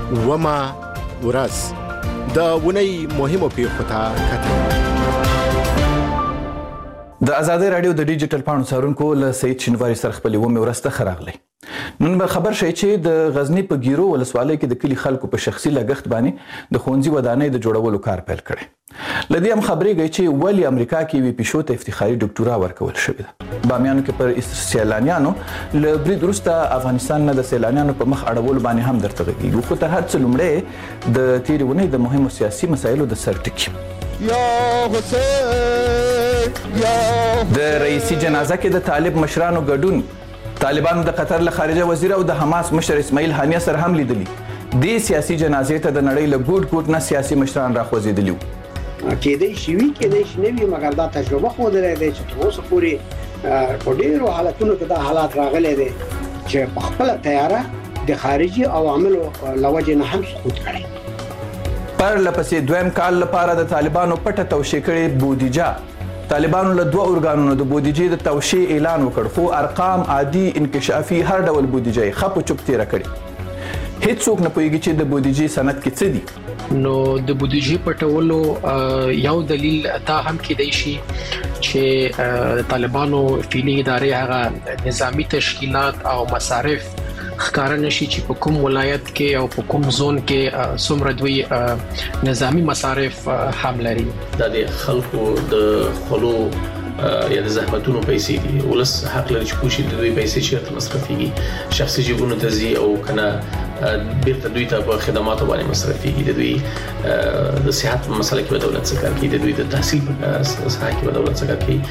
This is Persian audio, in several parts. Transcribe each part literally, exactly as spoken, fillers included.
وما ورځ د ونی مهمو پیښو ته کتل. د ازادي رادیو د ډیجیټل پاڼو څارونکو له سید شینواري سره خپلې ومې ورځ ته ښه راغلی. نن به خبر شئ چې د غزني په ګیرو ولسوالۍ کې د کلي خلکو په شخصي لګښت باندې د ښوونځي ودانۍ د جوړولو کار پیل کړی. له دې هم خبرېږي چې ولې امریکا کې یوې پیشو ته افتخاري ډاکټورا ورکول شوې ده. بامیانو کې پر سیلانیانو له برید وروسته افغانستان نه د سیلانیانو په مخ اړولو باندې هم درته غږېږو، خو تر هر څه لومړی د تېرې اونۍ د مهمو سیاسي مسایلو د سر ټکي. د رئیسي جنازه کې د طالب مشرانو ګډون، طالبانو د قطر له خارجه وزیر او د حماس مشر اسماعیل هانیه سره هم لیدلي. دې سیاسي جنازې ته د نړۍ له ګوټ ګوټ نه سیاسي مشران راخوځېدلي وو. کېدای شي وي کېدای شي نه وي، مګر دا تجربه ښودلی دی چې تر اوسه پورې په ډېرو حالتونو کې دا حالات راغلی دی چې په خپله تیاره د خارجي عواملو له وجې نه هم سقوط کړی. پرله پسې دویم کال لپاره د طالبانو پټه توشیح کړې بودیجه. طالبانو له دوه ارګانونو د بودیجې د توشیح اعلان وکړ، خو ارقام عادي انکشافي هر ډول بودیجه یې ښه په چوپ تېره کړې. هیڅوک نه پوهېږي چې د بودیجې سند کې څه دي. نو د بودیجې پټولو یو دلیل دا هم کېدای شي چې طالبانو فعلي ادارې هغه نظامی تشکیلات او مصارف ښکاره نشي چې په کوم ولایت کې او په کوم زون کې څومره دوی نظامی مصارف هم لري. دا د خلکو د خلو یا د زحمتونو پیسې دي. ولس حق لري چې پوښي د دوی پیسې چیرته مصرفيږي، شخصي جیبونو ته ځي او کنه بیرته دوی ته په خدماتو باندې مصرفيږي. د دوی د صحت مسله کې دولت څخه کوي، د دوی د تحصیل په ساحه کې دولت څخه کوي.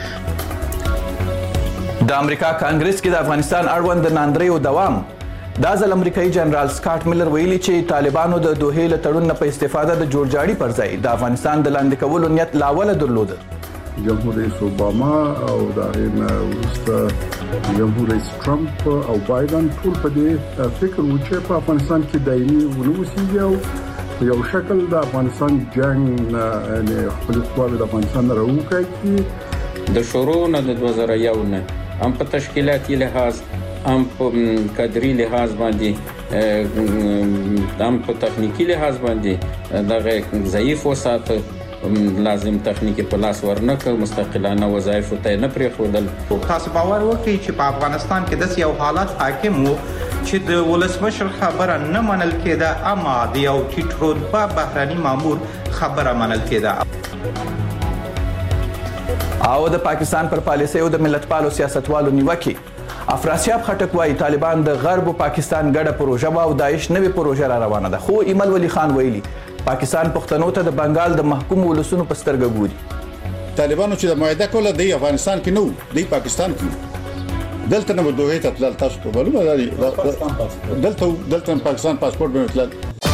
د امریکا کانګرس کې د افغانستان اړوند د ناندریو دوام. دا ځل امریکایي جنرال سکاټ ملر ویلي چې طالبانو د دوحې له تړون نه په استفاده د جوړجاړي پر ځای د افغانستان د لاندې کولو نیت لا اوله درلوده. جمهور رئیس اوباما او د هغې نه وروسته جمهور رئیس ټرمپ او بایدن ټول په دې فکر و چې په افغانستان کې دایمي ونه اوسېږي او په یو شکل د افغانستان جنګ یعنې خپلې قواوې د افغانستان نه راوکاږي. د شروع نه د دوه زره یو نه هم په تشکیلاتي لحاظ هم په کادري لحاظ باندې هم په تخنیکی لحاظ باندې دغه ضعیف وساته، لازم تخنیکی په لاس ورنکړ، مستقلانه وظایف ته نه پرېښودل. تاسو باور وکړئ چې په افغانستان کې داسې یو حالت حاکم وو چې د ولسمشر خبره نه منل کېده، اما د یو ټیټ رتبه بهرني مامور خبره منل کېده. او د پاکستان پر پالیسۍ او د ملتپالو سیاستوالو نیوکې. افراسیاب خټک وایي طالبان د غرب او پاکستان ګډه پروژه او داعش نوې پروژه را روانه ده، خو ایمل ولی خان ویلي پاکستان پښتنو ته د بنګال د محکوم ولسونو په سترګه ګوري. طالبانو چې د معاهده کوله د افغانستان کې نو د پاکستان کې دلته نه دوه ته تل تاسو په معلومه ده دلته دلته پاکستان پاسپورت به تل.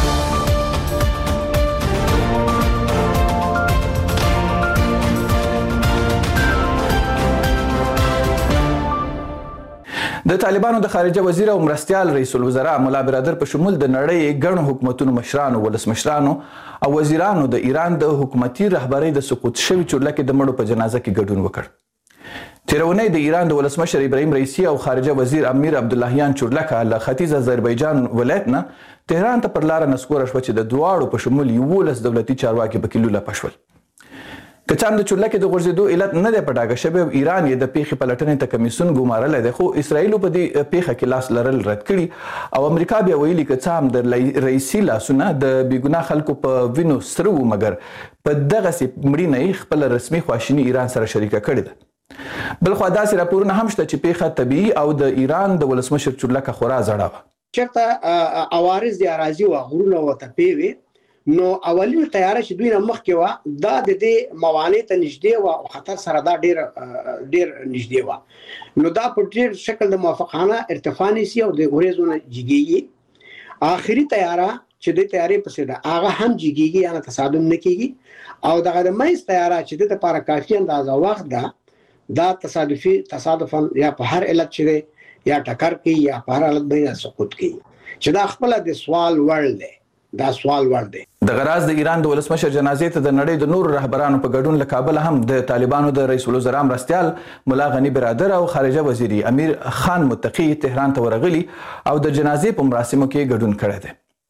د طالبانو د خارجه وزیر او مرستیال رئیس الوزرا مولا برادر په شمول د نړۍ ګڼو حکومتونو مشرانو، ولسمشرانو او وزیرانو د ایران د حکومتي رهبرۍ د سقوط شوي چورلکې د مړو په جنازه کې ګډون وکړ. تېره اونۍ د ایران د ولسمشر ابراهیم رئیسي او خارجه وزیر امیر عبداللهیان چورلکه له ختیځ آذربایجان ولایت نه تهران ته پر لاره نسکوره شوه چې د دواړو په شمول یولس دولتي چارواکي پکې لوله پشول. که څه هم د چورلکې د غورځېدو علت نه دی په ډاګه شوی او ایران یې د پیښې پلټنې ته کمیسیون ګمارلی دی، خو اسرائیلو په دې پیښه کې لاس لرل رد کړي او امریکا بیا ویلي که څه هم د رئیسي لاسونه د بېګناه خلکو په وینو سره وو، مګر په دغسې مړینه یې خپله رسمي خواشیني ایران سره شریکه کړې ده. بلخوا داسې راپورونه هم شته چې پیښه طبیعي او د ایران د ولسمشر چورلکه خورا زړه وه. چېرته عوارض د اراضي وه، غرونه وه، تپې وې، نو اولینه تیاره چې دوی نه مخکې وه دا د دې موانع ته نږدې وه او خطر سره دا ډېر ډېر نږدې وه. نو دا په ډېر شکل د موافقانه ارتفاع نیسي او د وریځو نه جګېږي. آخري تیاره چې د تیارې پسې ده هغه هم جګېږي، یعنې تصادم نه کېږي. او دغه د منځ تیاره چې د لپاره کافي اندازه وخت ده دا تصادفي تصادفا یا په هر علت چې دی یا ټکر کوي یا په هر حالت باندې سقوط کوي، چې دا خپله د سوال وړ دی. دا سوال وړ دی. د غراز د ایران د ولسمشر جنازې ته د نړۍ د نورو رهبرانو په ګډون له کابل هم د طالبانو د رئیس الوزرا مرستیال مولا غنی برادر او خارجه وزیر امیر خان متقی تهران ته ورغلي او د جنازې په مراسمو کې ګډون کړی دی.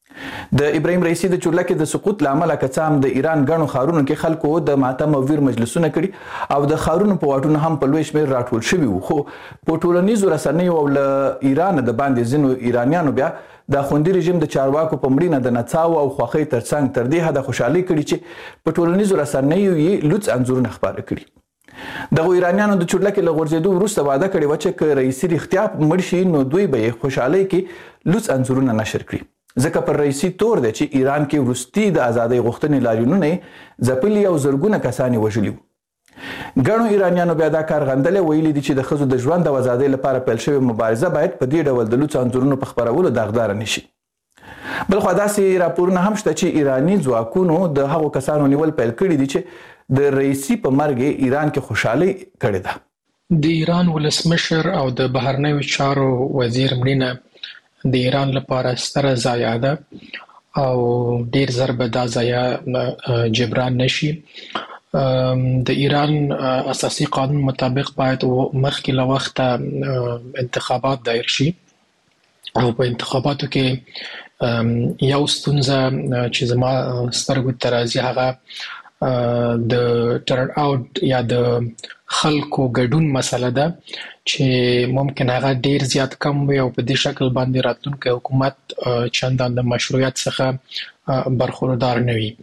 د ابراهیم رئیسی د چورلکې د سقوط لامل کڅام د ایران غنو خارونو کې خلکو د ماتم او ویر مجلسونه کړي او د خارونو په واټونو هم په لوی شمېر راټول شوي وو، خو په ټولنیزو رسنیو او له ایران د باندې ځینو ایرانیانو بیا د خوندي رژیم د چارواکو په مړینه د نڅاو او خوښۍ ترڅنګ تر دې حده خوشحالي کړي چې په ټولنیزو رسنیو یې لوڅ انځورونه خپاره کړي. دغه ایرانیانو د چورلکې له غورځېدو وروسته واده کړې وه چې که رئیسي رښتیا مړ شي نو دوی به یې خوشحالۍ کې لوڅ انځورونه نشر کړي، ځکه پر رئیسي تور دی چې ایران کې وروستي د ازادۍ غوښتنې لاریونونه یې ځپلي او زرګونه کسان یې وژلي وو. ګڼو ایرانیانو بیا دا کار غندلی، ویلي دي چې د ښځو د ژوند او ازادۍ لپاره پیل شوې مبارزه باید په دې ډول د لوڅو انځورونو په خپرولو داغداره نه شي. بلخوا داسې راپورونه هم شته چې ایراني ځواکونو د هغو کسانو نیول پیل کړي دي چې د رئیسي په مرګ ایران کې خوشحالي کړې ده. د ایران ولسمشر او د بهرنیو چارو وزیر مړینه د ایران لپاره ستره ضایعه ده او ډیر زر به دا ضایعه جبران نشي. د ایران اساسي قانون مطابق باید مخکې له وخته انتخابات دایر شي او په انتخاباتو کې یو ستونزه چې زما سترګو ته راځي هغه د ټرن آوټ یا د خلکو ګډون مسله ده چې ممکن هغه ډیر زیات کم وي او په دې شکل باندې راتلونکی حکومت چندان د مشروعیت څخه برخوردار نه وي.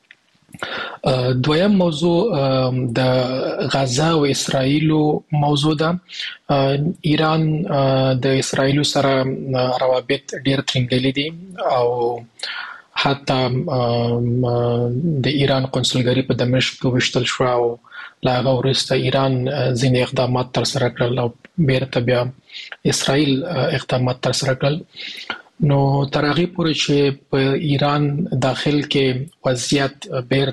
دویم موضوع د غزه او اسرائیلو موضوع ده. ایران د اسرائیلو سره روابط ډیر ترنګلي دي او حتی د ایران قونسلګري په دمشق کې وشتل شو او لا هغه وروسته ایران ځینې اقدامات ترسره کړل او بیرته بیا اسرائیل اقدامات ترسره کړل. نو تر هغې پورې چې په ایران داخل کې وضعیت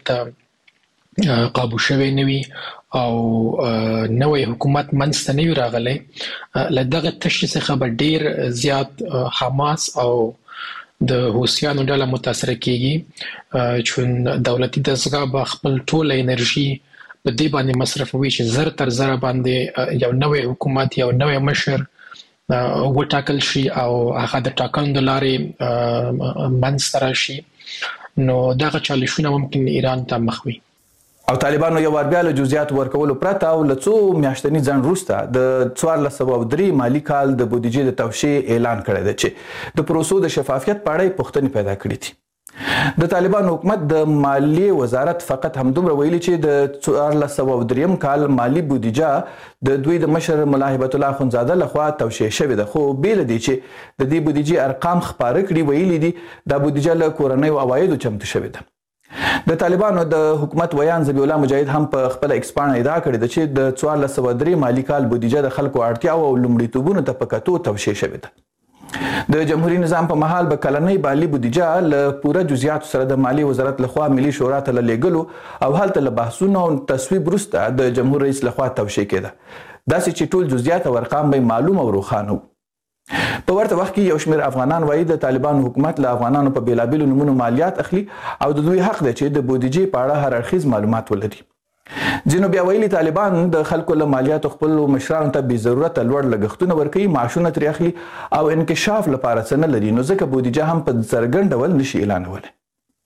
بیرته قابو شوی نه وي او نوی حکومت منځته نه وي راغلی، له دغه تشې څخه به ډیر زیات حماس او د حوثیانو ډله متاثره کیږي چې دولتي دستګاه به خپل ټوله انرژي په دې باندې مصرفوي چې زر تر زر باندې یو نوی حکومت یو نوی مشر وټاکل شي او هغه د ټاکنو د لارې منځته راشي. نو دغه چالشونه ممکن ایران ته مخ وي. او طالبانو یو وار بیا له جزئیات ورکولو پرته او له څو میاشتني ځنډ وروسته د څوارلس سوه او درې مالي کال د بودیجې د توشیح اعلان کړی دی چې د پروسو د شفافیت په اړه یې پوښتنې پیدا کړي دي. د طالبانو حکومت د مالیې وزارت فقط همدومره ویلي چې د څوارلس سوه او درېیم کال مالي بودیجه د دوی د مشر ملا هیبت الله اخندزاده لخوا توشیح شوې ده، خو بې له دې چې د دې بودیجې ارقام خپاره کړي ویلي دي دا بودیجه له کورنیو عوایدو چمتو شوې ده. د طالبانو د حکومت ویان ذبیح الله مجاهد هم په خپل ایکس پاڼه ادعا کړې ده چې د څوارلس سوه درې مالي کال بودیجه د خلکو اړتیاو او لومړیتوبونو ته په کتو توشیح شوې ده. د جمهوریت نظام په مهال به کلنۍ مالي بودیجه له پوره جزئیاتو سره د مالیې وزارت لخوا ملي شورا ته لېږلو او هلته له بحثونو او تصویب وروسته د جمهور رئیس لخوا توشیح کېده، داسې چې ټول جزئیات او ارقام به معلوم او روښانه وو. په ورته وخت کې یو شمېر افغانان وایي د طالبانو حکومت له افغانانو په بېلابېلو نومونو مالیات اخلي او د دوی حق دی چې د بودیجې په اړه هر اړخیز معلومات ولري. ځینو بیا ویلي طالبان د خلکو له مالیاتو خپلو مشرانو ته بې ضرورته لوړ لګښتونه ورکوي، معاشونه ترې اخلي او انکشاف لپاره څه نه لري، نو ځکه بودیجه هم په څرګند ډول نشي اعلانولی.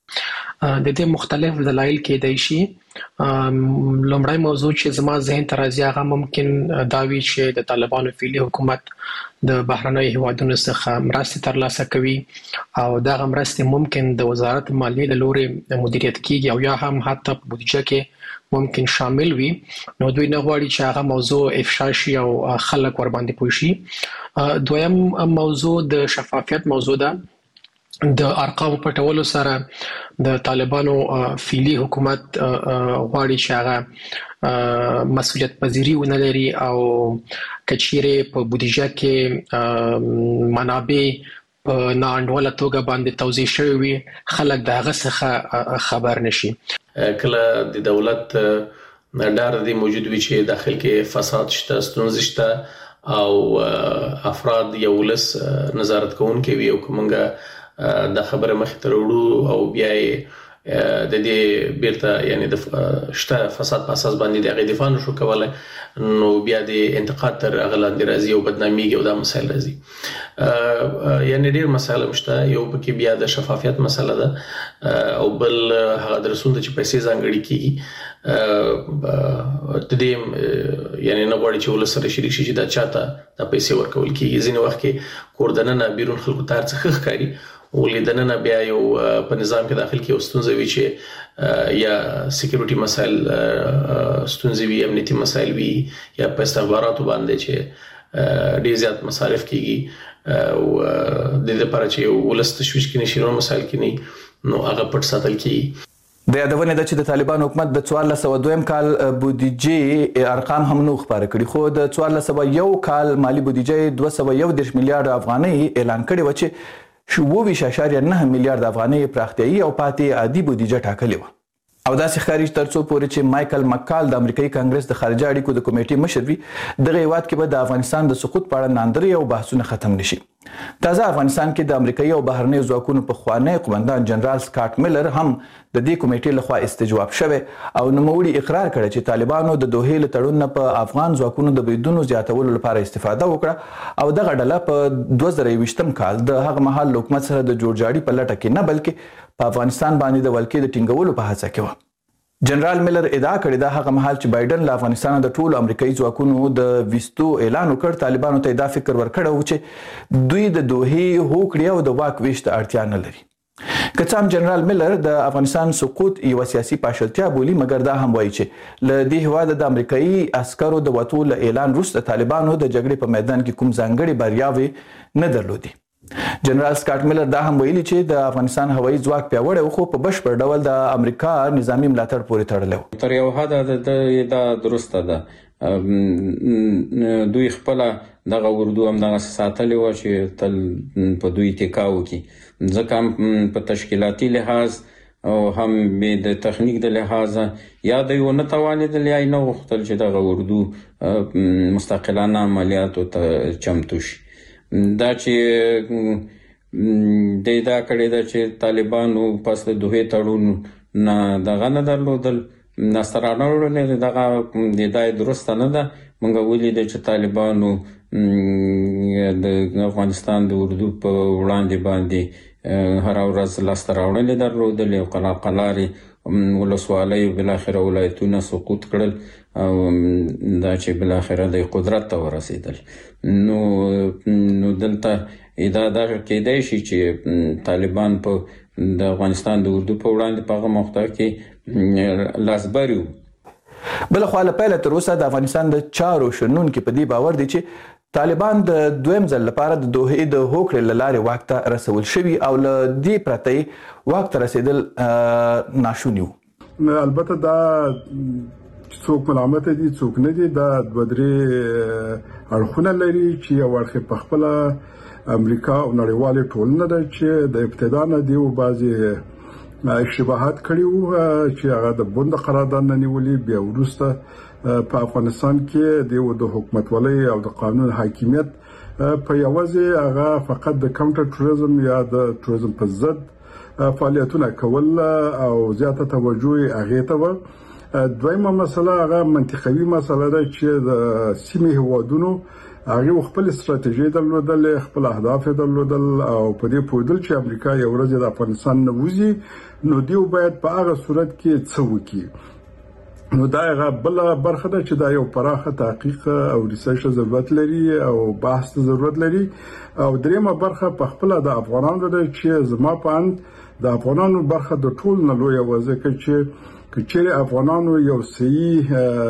د دې مختلف دلایل کېدای شي. لومړی موضوع چې زما ذهن ته راځي هغه ممکن دا وي چې د طالبانو فعلي حکومت د بهرنیو هیوادونو څخه مرستې ترلاسه کوي او دغه مرستې ممکن د وزارت مالیې له لورې مدیریت کیږي او یا هم حتی په بودیجه کې ممکن شامل وي. نو دوی نه غواړي چې هغه موضوع افشا شي او خلک ورباندې پوه شي. دویم موضوع د شفافیت موضوع ده. د ارقامو پټولو سره د طالبانو فعلي حکومت غواړي چې هغه مسؤلیت پذیری ونه لري او کچېرې په بودیجه کې منابع په ناانډوله توګه باندې توزیع شوی وي خلک د هغه څخه خبر نشي. کله د دولت ډار دی موجود وي چې داخل کې فساد شته، ستونزې شته او افراد یو ولس نظارت کوونکي وي او کومنګه د خبره مخ ته وړو او بیا د دې بیرته یعنی د شته فساد په اساس باندې د غي دفاع نشو کولای نو بیا د انتقاد تر غلاندې راځي او بدنامي او دا مسایل راځي یعنی ډیر مسایل مشته یو پکې بیا د شفافیت مسله ده او بل هغه درسونه چې پیسې ځانګړي کیږي د دې یعنی نه غواړي چې ولسره شریک شي چې دا چاته د پیسې ورکول کیږي ځینې وخت کې کوردننه بیرون خلکو تار څخه ښکاری ولیدنه بیا یو په نظام کې داخل کې ستونزې وي چې یا سکیورټي مسایل ستونزې وي امنیتي مسایل وي یا په استخباراتو باندې چې ډیر زیات مصارف کیږي او د دې لپاره چې ولست تشویش کې نشي مسایل کې نه نو هغه پټ ساتل کیږي د یادونه ده چې د طالبان حکومت د څوارلس سوه دویم کال بودیجې ارقام هم نو خبره کړي خو د څوارلس سوه یو کال مالی بودیجې دوه سوه یو دېرش میلیارډ افغانۍ اعلان کړې و چې اووه اعشاریه نه میلیارډ افغانۍ پراختیایي او پاتې عادي بودیجه ټاکلې وه او داسې ښکاري ترڅو پورې چې مایکل مکال د امریکایي کانګرس د خارجه اړیکو د کمیټې مشر وي دغه هیواد کې به د افغانستان د سقوط په اړه ناندري او بحثونه ختم نشي تازه افغانستان کې د امریکایي او بهرنیو ځواکونو پخوانی قومندان جنرال سکاټ میلر هم د دې کمیټې لخوا استجواب شوی او نوموړي اقرار کړی چې طالبانو د دوحې له تړون نه په افغان ځواکونو د بریدونو زیاتولو لپاره استفاده وکړه او دغه ډله په دوه زره یوویشتم کال د هغه مهال حکومت سره د جوړجاړي په لټه کې نه بلکې په افغانستان باندې د ولکې د ټینګولو په هڅه کې و جنرال میلر ادعا کړې ده هغه مهال چې بایدن له افغانستان د ټولو امریکایي ځواکونو د ویستو اعلان وکړ طالبانو ته دا فکر ورکړی و چې دوی د دوحې هوکړې او د واک ویش ته اړتیا نه لري که څه هم جنرال میلر د افغانستان سقوط یوه سیاسي پاشلتیا بولي مګر دا هم وایي چې له دې هېواده د امریکایي عسکرو د وتو له اعلان وروسته طالبانو د جګړې په میدان کې کوم ځانګړې بریاوې نه درلودې جنرال سکاټ میلر دا هم ویلي چې د افغانستان هوایي ځواک پیاوړی و خو په بشپړ ډول د امریکا نظامي ملاتړ پورې تړلی و تر یو حده دا درسته ده دوی خپل دغه اردو هم دغه ساتلې و چې تل په دوی ټیکا وکړي ځکه په تشکیلاتي لحاظ او هم د تخنیک د لحاظ یا دوی ونه توانېدل یا نه غوښتل چې دغه اردو مستقلانه عملیاتو ته چمتو شي دا چې د دا کړي دا چې طالبانو پس د دوه تړون نه دغه نه درلودل نسترانه ورنه دغه د دای درست نه ده مونږ ولې چې طالبانو د افغانستان د اردو په وړاندې باندې هر ورځ لاستراوړل درلودل او قلاقلاري ولسوالۍ بل اخره ولایتونه سقوط کړل او دا چې بل اخره د قدرت ته ورسېدل نو نو دلته دا دا کېدای شي چې طالبان په د افغانستان د اردو په وړاندې په هغه موقع کې لاسبري بل خو له پیله تر اوسه د افغانستان د چارو شنونکو په دې باور دي چې طالبان د دویم ځل لپاره د دوحې د هوکړې له لارې واک ته رسول شوي او له دې پرته واک ته رسېدل ناشوني وو البته دا څوک ملامت دي څوک نه دي دا دوه درې اړخونه لري چې یو اړخ په خپل امریکا او نړیوالې ټولنه ده چې د ابتدا نه دی او بعضي اشتباهات کړي وو چې هغه د بوند قرارداد نه نیولې بیا وروسته په افغانستان کې د حکومتولۍ او د قانون حاکمیت په یوازې هغه فقط د کاونټر ټوریزم یا د ټوریزم په ضد فعالیتونه کول او زیاته توجه هغه ته و دویمه مسله هغه منطقوي مسله ده چې د سیمې هوادونو هغه خپل ستراتیژي درلودل خپل اهداف درلودل او په دې پوهیدل چې امریکا یو ورځ د افغانستان نه وځي نو دیو باید په هغه صورت کې څه وکړي نو دا هغه بل برخه ده چې دا یو پراخه تحقیق او ریسرچ ضرورت لري او بحث ضرورت لري او دریمه برخه په خپل د افغانانو ده چې زما په اند د افغانانو برخه د ټول نه لوی وځکه چې کچېره افغانانو یو صحیح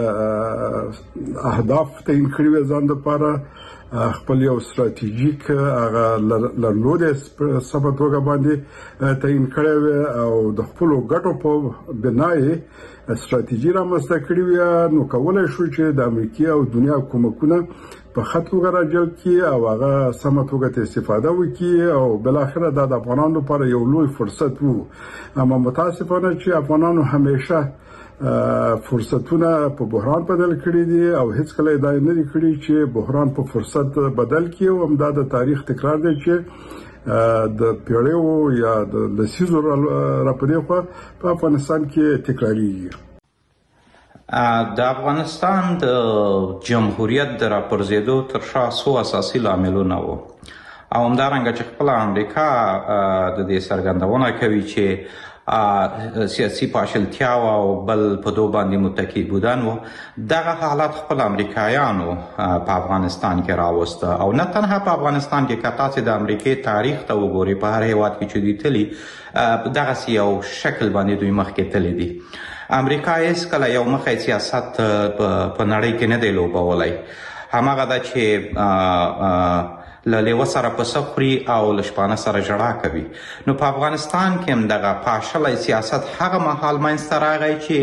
اهداف تعین کړی و ځان لپاره خپل یو ستراتیژیک هغه لرلوده سبا توګه باندې تعین کړی او د خپل ګټو په بنای ستراتیژي رامنځته کړې و نو کولای شو چې د امریکا او دنیا حکومتونه په خط وګرځل کی او هغه سم توګه استفاده وکړي او بل اخره د افغانانو لپاره یو لوی فرصت وو اما متاسفانه چې افغانانو همیشه فرصتونه په بحران بدل کړي دي او هیڅ کله دا نه لري کړي چې بحران په فرصت بدل کړي او همدا د تاریخ تکرار دی چې د پیړیو یا د لسیزو راپدې خو په افغانستان کې تکراریږي. د افغانستان د جمهوریت د راپرزیدو تر شا څو اساسي لاملونه وو او همدارنګه چې خپله امریکا د دې څرګندونه کوي چې سیاسي پاشلتیا او بل په دو باندې متکی بودن و. دغه حالات خپل امریکایانو په افغانستان کې راوسته او نه تنها په افغانستان کې که تاسې د امریکې تاریخ ته وګورئ په هر هیواد کې چې دوی تلي دغسې یو شکل باندې دوی مخکې تللی دي. امریکا هیڅکله یو مخی سیاست په نړۍ کې نه دی لوبولی. همغه ده چې له لیوه سره پسه خوري او له شپانه سره ژړا کوي. نو په افغانستان کې هم دغه پاشلی سیاست هغه مهال منځته راغی چې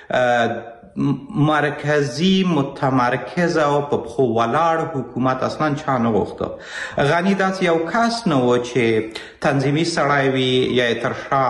مرکزی متمرکز او په پښو ولاړ حکومت اصلا چا نه غوښته. غني داسې یو کس نه و چې تنظیمي سړی وي یا یې تر شا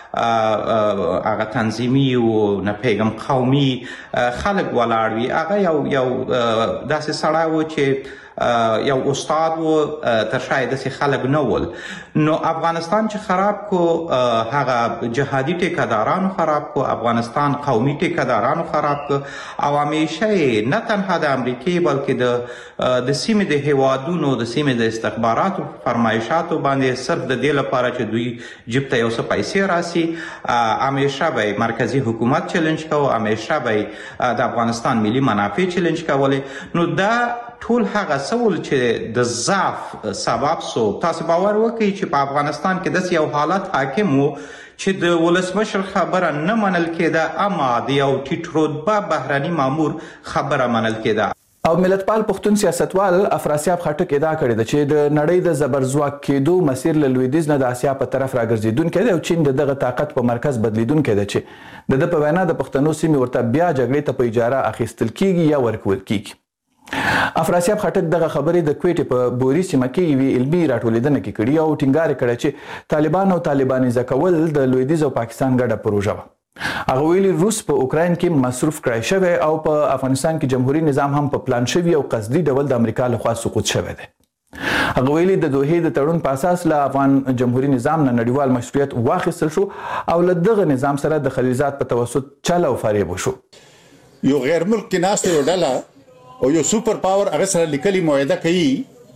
هغه تنظیمي و نه پیغام قومي خلک ولاړ وي. هغه یو یو داسې سړی و چې یو استاد و تر شا یې داسې خلک نه ول. نو افغانستان چې خراب کو هغه جهادي ټیکهدارانو خراب کو، افغانستان قومي ټیکهدارانو خراب کو او همیشه یې نه تنها د امریکې بلکې د د سیمې د هیوادونو د سیمې د استخباراتو فرمایشاتو باندې صرف د دې لپاره چې دوی جیب ته یو څه پیسې راسي همیشه به مرکزی حکومت چیلنج کوو، همیشه به د افغانستان ملي منافع چیلنج کولې. نو دا ټول هغه سول چې د ضعف سبب سو. تاسو باور وکړئ چې په افغانستان کې داسې یو حالت حاکم و چې د ولسمشر خبره نه منل کېده اما د یو ټیټ رتبه بهرني مامور خبره منل کېده. او ملتپال پښتون سیاستوال افراسیاب خټک ادعا کړې ده چې د نړۍ د زبرځواک کېدو مسیر له لویدیځ نه د اسیا په طرف راګرځېدونکی دی او چین د دغه طاقت په مرکز بدلیدونکی دی چې د ده په وینا د پښتنو سیمې ورته بیا جګړې ته په اجاره اخیستل کیږي یا ورکول کیږي. افراسیاب خټک دغه خبرې د کویټې په بوري سیمه کې یوې علمي راټولېدنه کې کړي او ټینګار کړی چې طالبان او طالبانیزه کول د لویدیځ او پاکستان ګډه پروژه وه. هغه ویلي روس په اوکراین کې مصروف کړی شوی او په افغانستان کې جمهوریت نظام هم په پلان شوي او قصدي ډول د امریکا لخوا سقوط شوی دی. هغه ویلي د دوحې د تړون په اساس له افغان جمهوریت نظام نه نړیوال مشروعیت واخیستل شو او له دغه نظام سره د خلیلزاد په توسط چل او فریب وشو. یو غیر ملک کې ناست یو ډله او یو سوپر پاور هغه سره لیکلي معاهده کوي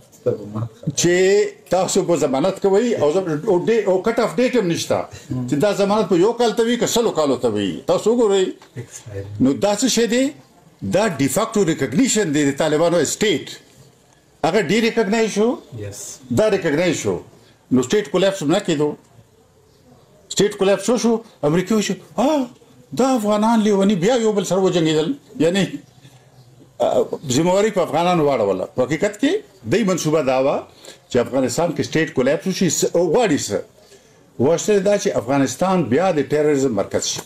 چې تاسو په ضمانت کوي او او کټ اف ډیټ هم نشته چې دا ضمانت په یو کال ته وي که سلو کالو ته وي. تاسو وګورئ نو دا څه شی دی؟ دا ډیفاکټو ریکګنیشن دی د طالبانو سټیټ. هغه ډي ریکګنایز شو، دا ریکګنایز شو نو سټیټ کولیپس نه کېدو. سټیټ کولیپس شو امریکا شو دا افغانان لیونی بیا یو بل سره وجنګېدل، یعنی ذمہواری په افغانانو واړوله. په حقیقت کې دای منصوبه دا وه چې افغانستان کې سټیټ کولیپس وشي. غواړي څه؟ غوښتل دا چې افغانستان بیا د ټیرریزم مرکز شي.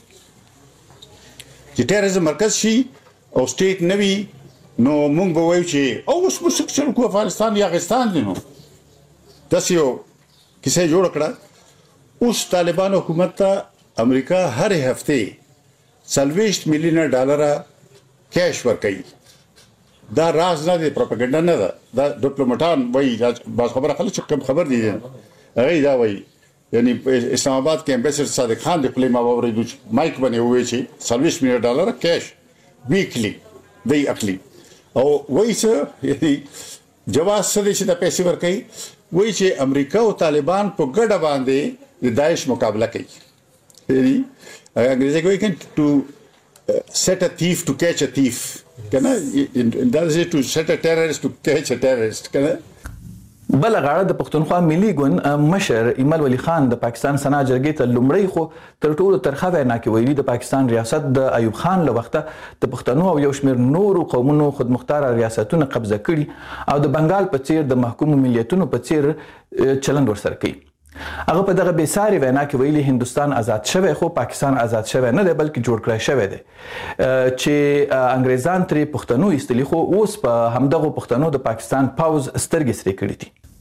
چې ټیرریزم مرکز شي او سټیټ نه وي نو موږ به وایو چې او اوس موږ څه چل کوو افغانستان یا اغستان دی. نو داسې یو کیسه جوړه کړه. اوس طالبان حکومت ته امریکا هر هفته څلوېښت میلیونه ډالره کیش ورکوي. دا راز نه دی، پروپاګاندا نه ده. دا ډیپلوماټان وایي، بعض خبره خلک چې کم خبر دي هغه دا وایي. یعنی اسلام آباد کې امبیسډر صادق خان د خپل ما وریدو مایک باندې وایي چې څلوېښت میلیونه ډالر کیش ویکلی دی اخلي او وایي چې یعنی جواز څه دي چې د پیسې ورکوي. وایي چې امریکا او طالبان په ګډه باندې د داعش مقابله کوي. یعنی انګریزي کې وایي ټو set a thief to catch a thief. کنه دا چې to set a terrorist to catch a terrorist. کنه بل غاړه د پښتونخوا ملي ګوند مشر ایمل ولی خان د پاکستان سنا جرګې ته لومړی خو تر ټولو ترخه وینا کې ویلي د پاکستان ریاست د ایوب خان له وخته د پښتنو او یو شمېر نورو قومونو خودمختاره ریاستونه قبضه کړي او د بنګال په څیر د محکومو ملیتونو په څیر چلند ورسره کوي. هغه په دغه بېساري وینا کې ویلي هندوستان آزاد شوی خو پاکستان آزاد شوی نه دی بلکې جوړ کړی شوی دی چې انګریزان ترې پښتنو ایستلي خو اوس په همدغو پښتنو د پاکستان پوځ سترګې سرې کړي دي.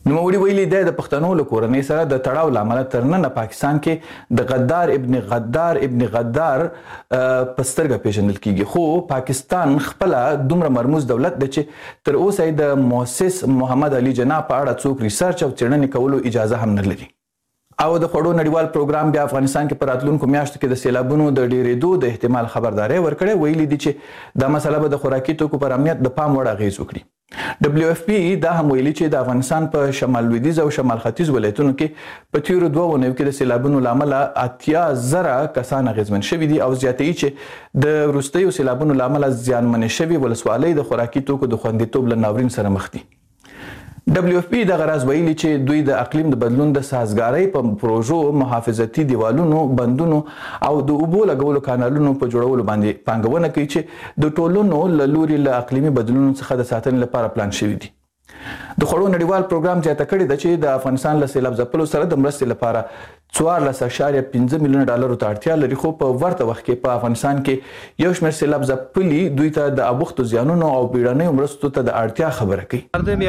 نوموړي ویلي دی د پښتنو له کورنۍ سره د تړاو له امله تر ننه پاکستان کې د غدار ابن غدار ابن غدار په سترګه پیژندل کیږي، خو پاکستان خپله دومره مرموز دولت دی چې تر اوسه یې د مؤسس محمد علي جناح په اړه څوک ریسرچ او څېړنې کولو اجازه هم نه لري. او د خوړو نړیوال پروګرام بیا افغانستان کې په راتلونکو میاشتو کې د سیلابونو د ډېرېدو د احتمال خبرداری ورکړی. ویلي دي چې دا مسله به د خوراکي توکو پر امنیت د پام وړ اغېز وکړي. ډبلیو اف پی دا هم ویلي چې د افغانستان په شمال لویدیځ او شمال ختیځ ولایتونو کې په تېرو دوه اونیو کې د سیلابونو له امله اتیا زره کسان اغېزمن شوي دي او زیاتوي چې د وروستیو سیلابونو له امله زیانمنې شوي ولسوالۍ د خوراکي توکو د خوندیتوب له ناورین سره مخ دي. ډبلیو اف پی دغه راز ویلي چې دوی د اقلیم د بدلون د سازګارۍ په پروژو، محافظتي دیوالونو، بندونو او د اوبو لګولو کانالونو په جوړولو باندې پانګونه کوي چې د ټولنو له لوري له اقلیمي بدلونونو څخه د ساتنې لپاره پلان شوي دي. د خوړو نړیوال پروګرام زیاته کړې ده چې د افغانستان له سیلاب ځپلو سره د مرستې لپاره څوارلس اعشاریه پنځه میلیونه ډالرو ته اړتیا لري، خو په ورته وخت کې په افغانستان کې یو شمېر سیلاب ځپلي دوی ته د اوښتو زیانونو او بیړنیو مرستو ته د اړتیا خبره کوي. مردم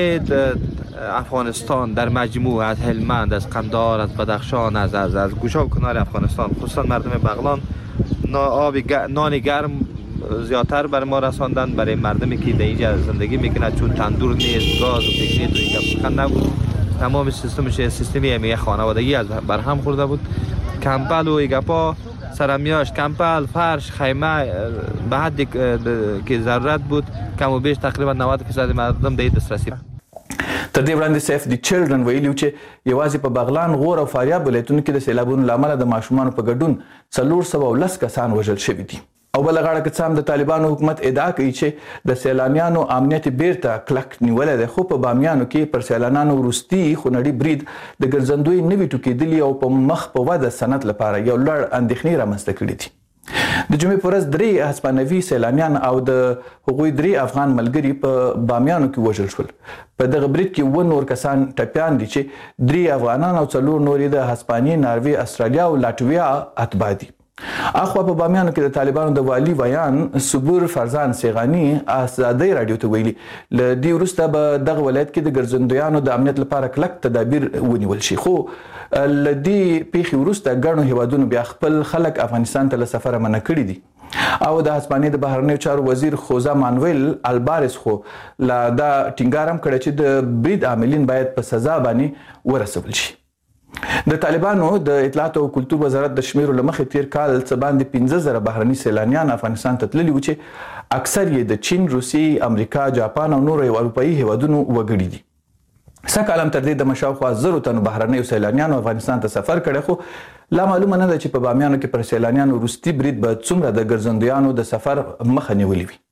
عام افغانستان در مجموع از هلمند، از قندهار، از بدخشان، از از از گوشه و کنار افغانستان، خصوصا مردم بغلان آب نان گرم زیادتر برای ما رساندن، برای مردمی که در اینجا زندگی میکنند، چون تندور نیست، گاز و پیکریت و اینجا سخن نبود. تمام سیستمش سیستمی امیه خانوادگی از برهم خورده بود. کمپل و ایگپا سرمیاش، کمپل، فرش، خیمه به حدی که ضرورت بود کم و بیش تقریبا نود درصد مردم در دسترسی. تر دې وړاندې سیف دی چلډرن ویلي چې یوازې په بغلان، غور او فاریاب ولایتونو کې د سیلابونو له امله د ماشومانو په ګډون څلور سوه او لس کسان وژل شوي دي. او بله غاړه که څه هم د طالبانو حکومت ادعا کوي چې د سیلانیانو امنیت بیرته کلک نیولی دی، خو په بامیانو کې پر سیلانیانو وروستي خونړي برید د ګرځندوی نوي ټوکېدلي او په مخ په وده صنعت لپاره یو لوړ اندېښنې رامنځته کړي دي. د جمعې په ورځ درې هسپانوي سیلانیان او د هغوی درې افغان ملګري په بامیانو کې وژل شول. په دغه برید کې اووه نور کسان ټپیان دي چې درې افغانان او څلور نور یې د هسپانیې، ناروې، استرالیا او لاتویا اتباع دي. اخوا په بامیانو کې د طالبانو د والي ویان صبور فرزان سیغانی ازادۍ راډیو ته ویلي له دې وروسته به دغه ولایت کې د ګرځندویانو د امنیت لپاره کلک تدابیر ونیول شي، خو له دې پیښې وروسته ګڼو هیوادونو بیا خپل خلک افغانستان ته له سفره منع کړي دي. او د هسپانیې د بهرنیو چارو وزیر خوزا مانویل البارس خو لا دا ټینګار هم کړی چې د برید عاملین باید په سزا باندې ورسول شي. د طالبانو د اطلاعات او کلتور وزارت د شمیرو له مخې تیر کال څه باندې پنځه زره بهرني سیلانیان افغانستان ته تللي وو چې اکثر یې د چین، روسیې، امریکا، جاپان او نورو اروپایي هیوادونو وګړي دي. سږ کال هم تر دې د شاوخوا زرو تنو بهرنیو سیلانیانو افغانستان ته سفر کړی، خو لا معلومه نه ده چې په بامیانو کې پر سیلانیانو وروستي برید به څومره د ګرځندویانو د سفر مخه نیولې وي.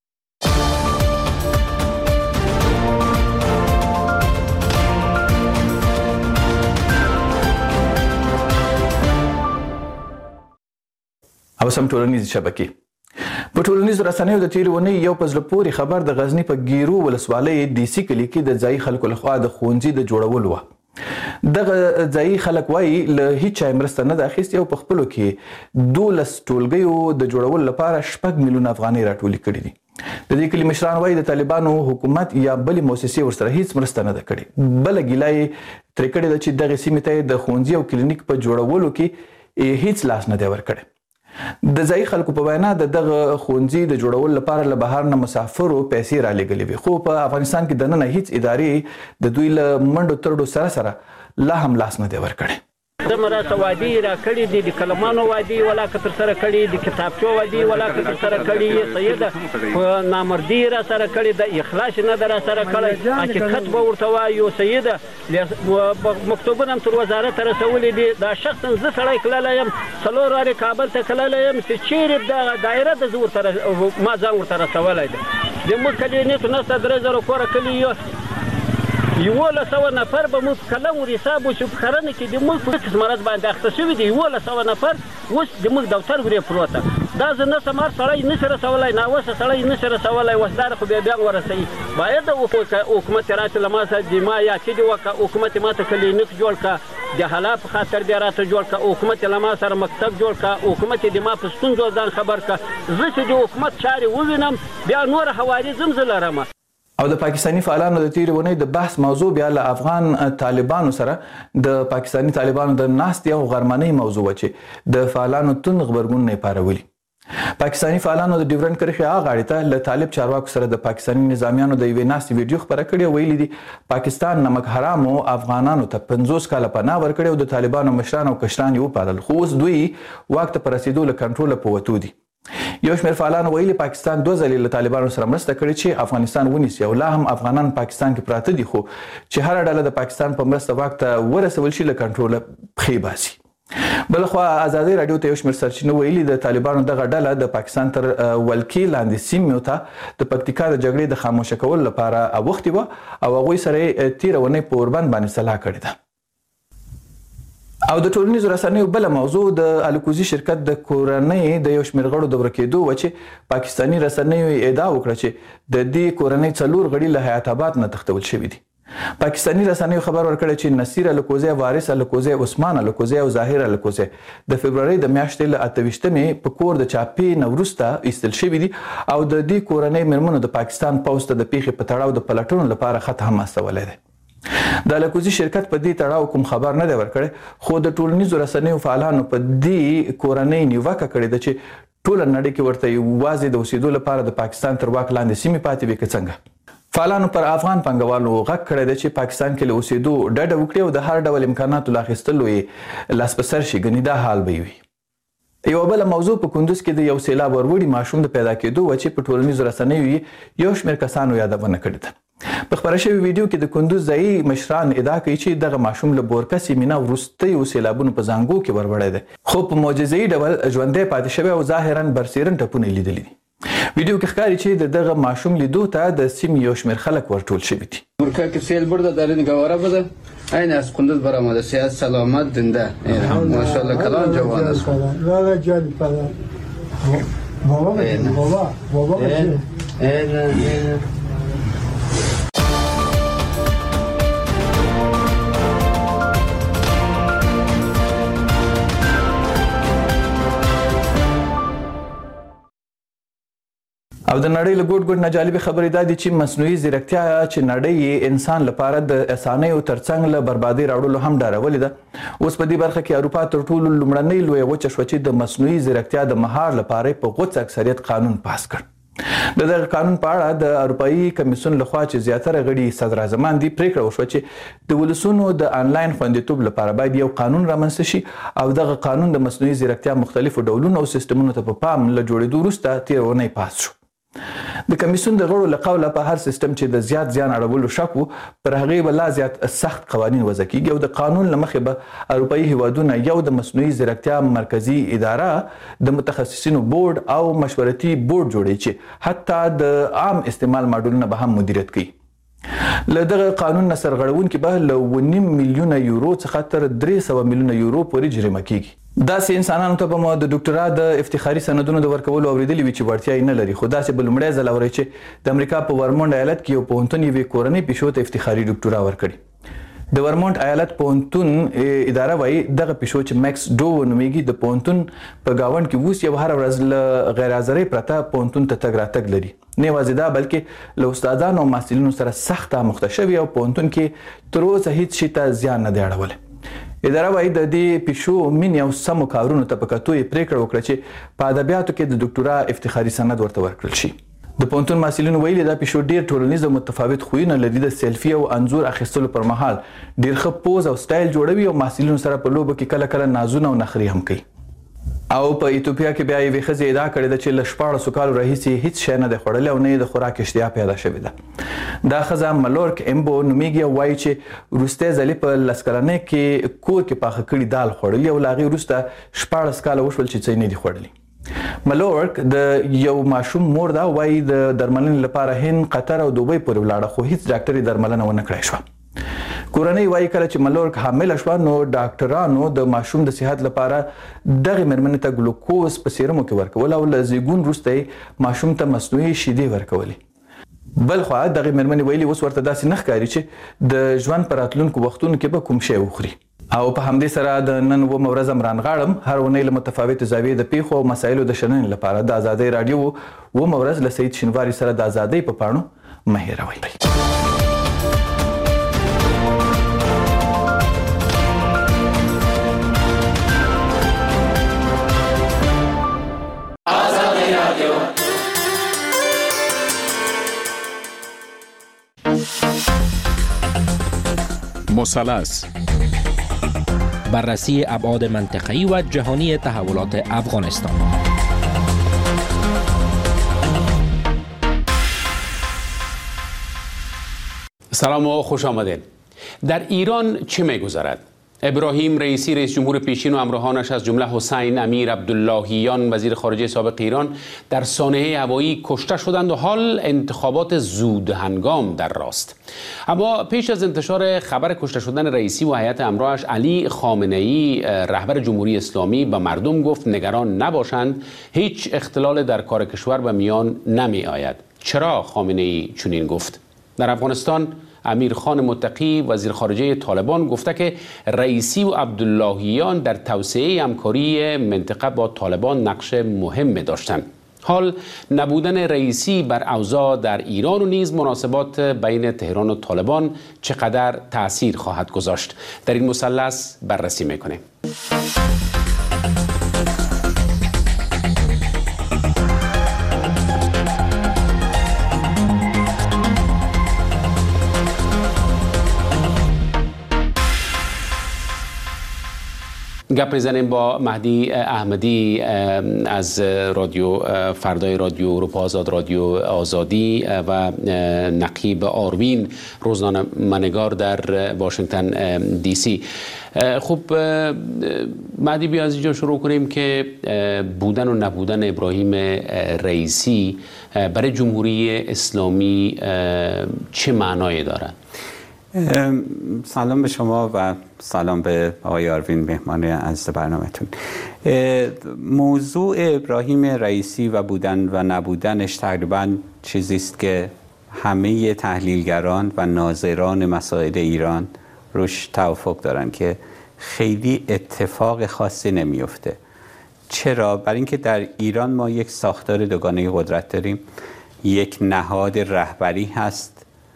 او سم ټولنیزې شبکې په ټولنیزو رسنیو د تېرې اونۍ یو په زړه پورې خبر د غزني په ګیرو ولسوالۍ ډي سي کلي کې د ځایي خلکو لخوا د ښوونځي د جوړولو وه. دغه ځایي خلک وایي له هیڅ چا مرسته نه ده اخیستې او په خپلو کې دولس ټولګیو د جوړولو لپاره شپږ میلیونه افغانۍ راټولې کړي دي. د دې کلي مشران وایي د طالبانو حکومت یا بلې مؤسسې ورسره هیڅ مرسته نه ده کړې. بله ګیله یې ترې کړې ده چې دغې سیمې ته د ښوونځي او کلینیک په جوړولو کې هیڅ لاس نه دی ورکړی. د ځایي خلکو په وینا د دغه ښوونځي د جوړولو لپاره له بهر نه مسافرو پیسې رالېږلې وې، خو په افغانستان کې دننه هیڅ ادارې د دوی له منډو ترډو سره سره لا هم لاس نه دی ورکړی. دمه راته وعدې را کړي دي، د کلمانو وعدې ولا که تر سره کړي، د کتابچو وعدې ولا که تر سره کړي، سیده په نامردي را سره کړي، د اخلاص نه ده را سره کړی، حقیقت به ورته وایو. سیده مکتوبونه هم تر وزارت رسولي دي. دا شخصا زه سړی کللی یم، څلور وارې کابل ته کللی یم چې چیرې دغه دایره ده زه ورته ما ځان ورته رسولی دی. زموږ کلي نېټو نسته درې زره کوره کلي یو یولس سوه نفر به موږ کلم ور حساب وشو په کرنه کې د موږ په قسم مرض باندې اخته شوي دي. یولس سوه نفر اوس د موږ دفتر ورې پروته. دا زه نسم هر سړی نشي رسولی، ناوسه سړی نشي رسولی، وسداره خو بیا بیا ورسوي. باید حکومت یې راته له ما سره د ما یا چې دې وکړه، حکومت یې ماته کلینیک جوړ کړه، د حالات په خاطر بیا راته جوړ کړه، حکومت یې له ما سره مکتب جوړ کړه، حکومت یې د ما په ستونزو ځان خبر کړه. زه چې د حکومت چارې ووینم بیا نور حوارې زم زه لرم. او د پاکستانی فعالانو د تیرې ونې د بحث موضوع بیا له افغان طالبانو سره د پاکستانی طالبانو د ناستې او غرمنۍ موضوع و چې د فعالانو توند غبرګون نه پارولي. پاکستانی فعالانو د ډیورنډ کرښې هغه غاړې ته له طالب چارواکو سره د پاکستانی نظامیانو د یوې ناستې ویډیو خپره کړې او ویلي دي پاکستان نمک حرامو افغانانو ته پنځوس کاله پناه ورکړې او د طالبانو مشران او کشران یې وپالل، خو اوس دوی واک ته په رسېدو له کنټروله په وتو دي. یو شمېر فعالانو ویلي پاکستان دوه ځلې له طالبانو سره مرسته کړې چې افغانستان ونیسي او لا هم افغانان پاکستان کې پراته دي، خو چې هره ډله د پاکستان په مرسته واک ته ورسول شي له کنټروله پښې باسي. بلخوا ازادي راډیو ته یو شمېر سرچینو ویلي د طالبانو دغه ډله د پاکستان تر ولکې لاندې سیمو ته د پکتیکا د جګړې د خاموشه کولو لپاره اوښتې وه او هغوی سره یې تېره اونۍ په اوربند باندې سلا کړې ده. او د ټولنیزو رسنیو بله موضوع د الکوزي شرکت د کورنۍ د یو شمېر غړو د ورکېدو وه چې پاکستاني رسنیو ادعا وکړه چې د دې کورنۍ څلور غړي له حیات آباد نه تښتول شوي دي. پاکستاني رسنیو خبر ورکړی چې نصیر الکوزی، وارث الکوزی، عثمان الکوزی او ظاهر الکوزی د فبرورۍ د میاشتې له اته ویشتمې په کور د چاپې نه وروسته ایستل شوي دي او د دې کورنۍ مېرمنو د پاکستان پوځ ته د پیښې په تړاو د پلټنو لپاره خط هم استولی دی. د الکوزي شرکت په دې تړاو کوم خبر نه دی ورکړی، خو د ټولنیزو رسنیو فعالانو په دې کورنۍ نیوکه کړې ده چې ټوله نړۍ کې ورته یوازې د اوسېدو لپاره د پاکستان تر واک لاندې سیمې پاتې وي که څنګه. فعالانو پر افغان پانګوالو غږ کړی دی چې پاکستان کې له اوسېدو ډډه وکړي او د هر ډول امکاناتو له اخیستلو یې لاس په سر شي، ګنې دا حال به وي. یوه بله موضوع په کندوز کې د یو سیلاب وروړي ماشوم د پیدا کېدو وه چې په ټولنیزو رسنیو یې یو شمېر کسانو یادونه کړې ده. په خپره شوې ویډیو کې د کندوز ځایي مشران ادعا کوي چې دغه ماشوم له بورکه سیمې نه وروستیو سیلابونو په زانګو کې وروړی دی، خو په معجزه‌ایي ډول ژوندی پاتې شوی او ظاهرا برسیرن ټپونه یې لیدلي دي. ویډیو کې ښکاري چې د دغه ماشوم لیدو ته د سیمې یو شمېر خلک ورټول شوي دي. بورکه که سیل برده در این گواره بده این از کندوز برآمده، صحت سلامت زنده ماشاءالله کلان جوان است. لالا جان پدر بابا بابا بابا این او د نړۍ له ګوټ ګوټ نه جالبې خبرې دا دي چې مصنوعي ځیرکتیا چې نړۍ انسان لپاره د اسانیو ترڅنګ له بربادۍ راوړلو هم ډارولې ده. اوس په دې برخه کې اروپا تر ټولو لومړنۍ لویه وچه شوه چې د مصنوعي ځیرکتیا د مهار لپاره په غوڅ اکثریت قانون پاس کړ. د دغه قانون په اړه د اروپایي کمیسیون لخوا چې زیاتره غړي صدراعظمان دي پریکړه وشوه چې د ولسونو د آنلاین خوندیتوب لپاره باید یو قانون رامنځته شي او دغه قانون د مصنوعي ځیرکتیا مختلفو ډولونو او سیستمونو ته په پام له جوړېدو وروسته تېره اونۍ پاس شو. د کمیسیون د غړو له قوله په هر سیستم چې د زیات زیان اړولو شک و پر هغې به لا زیات سخت قوانین وضع کیږي او د قانون له مخې به اروپایي هیوادونه یو د مصنوعي ځیرکتیا مرکزي اداره د متخصصینو بورډ او مشورتي بورډ جوړوي چې حتی د عام استعمال ماډلونه به هم مدیریت کوي. له دغه قانون نه سرغړونکي به له اوه نیم میلیونه یورو څخه تر درې سوه میلیونه یورو پورې جریمه کیږي. داسې انسانانو ته به مو د ډاکټرا د افتخاري سندونو د ورکولو اورېدلي وي چې وړتیا یې نه لري، خو داسې به لومړی ځل اورئ چې د امریکا په ورمونډ ایالت کې یو پوهنتون یوې کورنۍ پیشو ته افتخاري ډاکټرا ورکړي. د ورمونټ ایالت پوهنتون اداره وایي دغه پیشو چې میکس ډو نومیږي د پوهنتون په ګاونډ کې اوس یو هره ورځ له غیر حاضرۍ پرته پوهنتون ته تګ راتګ لري. نه یوازې دا بلکې له استادانو او محصلینو سره سخت آموخته شوي او پوهنتون کې تر اوسه هیڅ شي ته زیان نه دی اړولی. اداره وایي د دې پیشو مینې او سمو کارونو ته په کتو یې پریکړه وکړه چې په ادبیاتو کې د ډاکټرا افتخاري سند ورته ورکړل شي. د پوهنتون محصلینو ویلي دا پیشو ډیر ټولنیز او متفاوت خویونه لري. د سیلفي او انځور اخیستلو پر مهال ډیر ښه پوز او سټایل جوړوي او محصلینو سره په لوبو کې کله کله نازونه او نخرې هم کوي. او په ایتوپیا کې بیا یوې ښځې ادعا کړې ده چې له شپاړسو کالو راهیسې هیڅ شی نه دی خوړلی او نه یې د خوراک اشتیا پیدا شوې ده. دا ښځه ملورک امبو نومیږي او وایي چې وروستی ځلې په لس کلنۍ کې کور کې پاخه کړي دال خوړلي او له هغې وروسته شپاړس کاله وشول چې څه یې نه دي خوړلي. ملورک د یو ماشوم مور ده، وایي د درملنې لپاره هند، قطر او دوبۍ پورې ولاړه خو هیڅ ډاکټر یې درملنه ونه کړی شوه. کورنۍ وایي کله چې ملورک حامله شوه نو ډاکټرانو د ماشوم د صحت لپاره دغې مېرمنې ته ګلوکوز په سیرمو کې ورکول او له زیږون وروسته یې ماشوم ته مصنوعي شیدې ورکولې. بل خوا دغې مېرمنې ویلي اوس ورته داسې نه ښکاري چې د ژوند په راتلونکو وختونو کې به کوم شی وخوري. او په همدې سره د نن اوومه ورځ هم رانغاړم. هر اونۍ له متفاوتو زاویې د پیښو او مسایلو د شننې لپاره د ازادۍ راډیو اوومه ورځ له سعید شینواري سره د ازادۍ په پاڼو مهیروي. مثلث بررسی ابعاد منطقه‌ای و جهانی تحولات افغانستان. سلام و خوش آمدید. در ایران چه می‌گذرد؟ ابراهیم رئیسی رئیس جمهور پیشین و همراهانش از جمله حسین امیر عبداللهیان وزیر خارجه سابق ایران در سانحه هوایی کشته شدند و حال انتخابات زود هنگام در راست. اما پیش از انتشار خبر کشته شدن رئیسی و هیئت همراهش، علی خامنه‌ای رهبر جمهوری اسلامی به مردم گفت نگران نباشند، هیچ اختلال در کار کشور به میان نمی آید. چرا خامنه‌ای چنین گفت؟ در افغانستان امیر خان متقی وزیر خارجه طالبان گفته که رئیسی و عبداللهیان در توسعه همکاری منطقه با طالبان نقش مهم داشتند. حال نبودن رئیسی بر اوضاع در ایران و نیز مناسبات بین تهران و طالبان چقدر تأثیر خواهد گذاشت؟ در این مثلث بررسی میکنیم. گپ میزنیم با مهدی احمدی از رادیو فردای رادیو اروپا آزاد، رادیو آزادی و نقیب آروین روزنامه‌نگار در واشنگتن دی سی. خب مهدی، بیا از اینجا شروع کنیم که بودن و نبودن ابراهیم رئیسی برای جمهوری اسلامی چه معنایی دارد؟ سلام به شما و سلام به آقای آروین، مهمان از برنامه‌تون. موضوع ابراهیم رئیسی و بودن و نبودنش تقریبا چیزی است که همه تحلیلگران و ناظران مسائل ایران روش توافق دارن که خیلی اتفاق خاصی نمیفته. چرا؟ برای اینکه در ایران ما یک ساختار دوگانه قدرت داریم. یک نهاد رهبری هست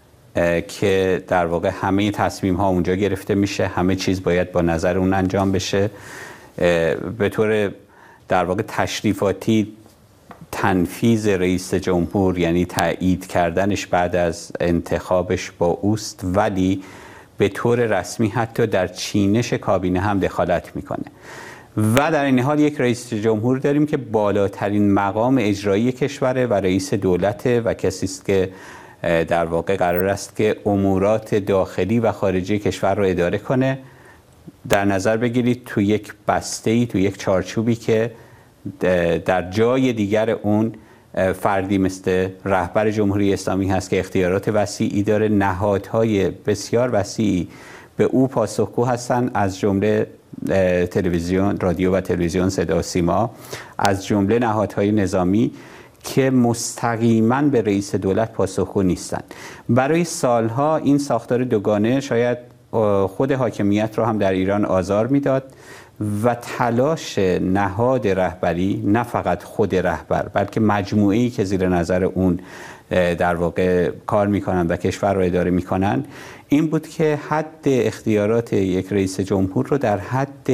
که در واقع همه تصمیم ها اونجا گرفته میشه، همه چیز باید با نظر اون انجام بشه. به طور در واقع تشریفاتی تنفیذ رئیس جمهور یعنی تایید کردنش بعد از انتخابش با اوست، ولی به طور رسمی حتی در چینش کابینه هم دخالت میکنه. و در این حال یک رئیس جمهور داریم که بالاترین مقام اجرایی کشوره و رئیس دولته و کسی است که در واقع قرار است که امورات داخلی و خارجی کشور رو اداره کنه. در نظر بگیرید تو یک بسته‌ای، تو یک چارچوبی که در جای دیگر اون فردی مثل رهبر جمهوری اسلامی هست که اختیارات وسیعی داره، نهادهای بسیار وسیعی به او پاسخگو هستن، از جمله تلویزیون، رادیو و تلویزیون، صدا و سیما، از جمله نهادهای نظامی که مستقیما به رئیس دولت پاسخگو نیستند. برای سالها این ساختار دوگانه شاید خود حاکمیت رو هم در ایران آزار میداد و تلاش نهاد رهبری، نه فقط خود رهبر بلکه مجموعه‌ای که زیر نظر اون در واقع کار میکنن و کشور رو اداره میکنن، این بود که حد اختیارات یک رئیس جمهور رو در حد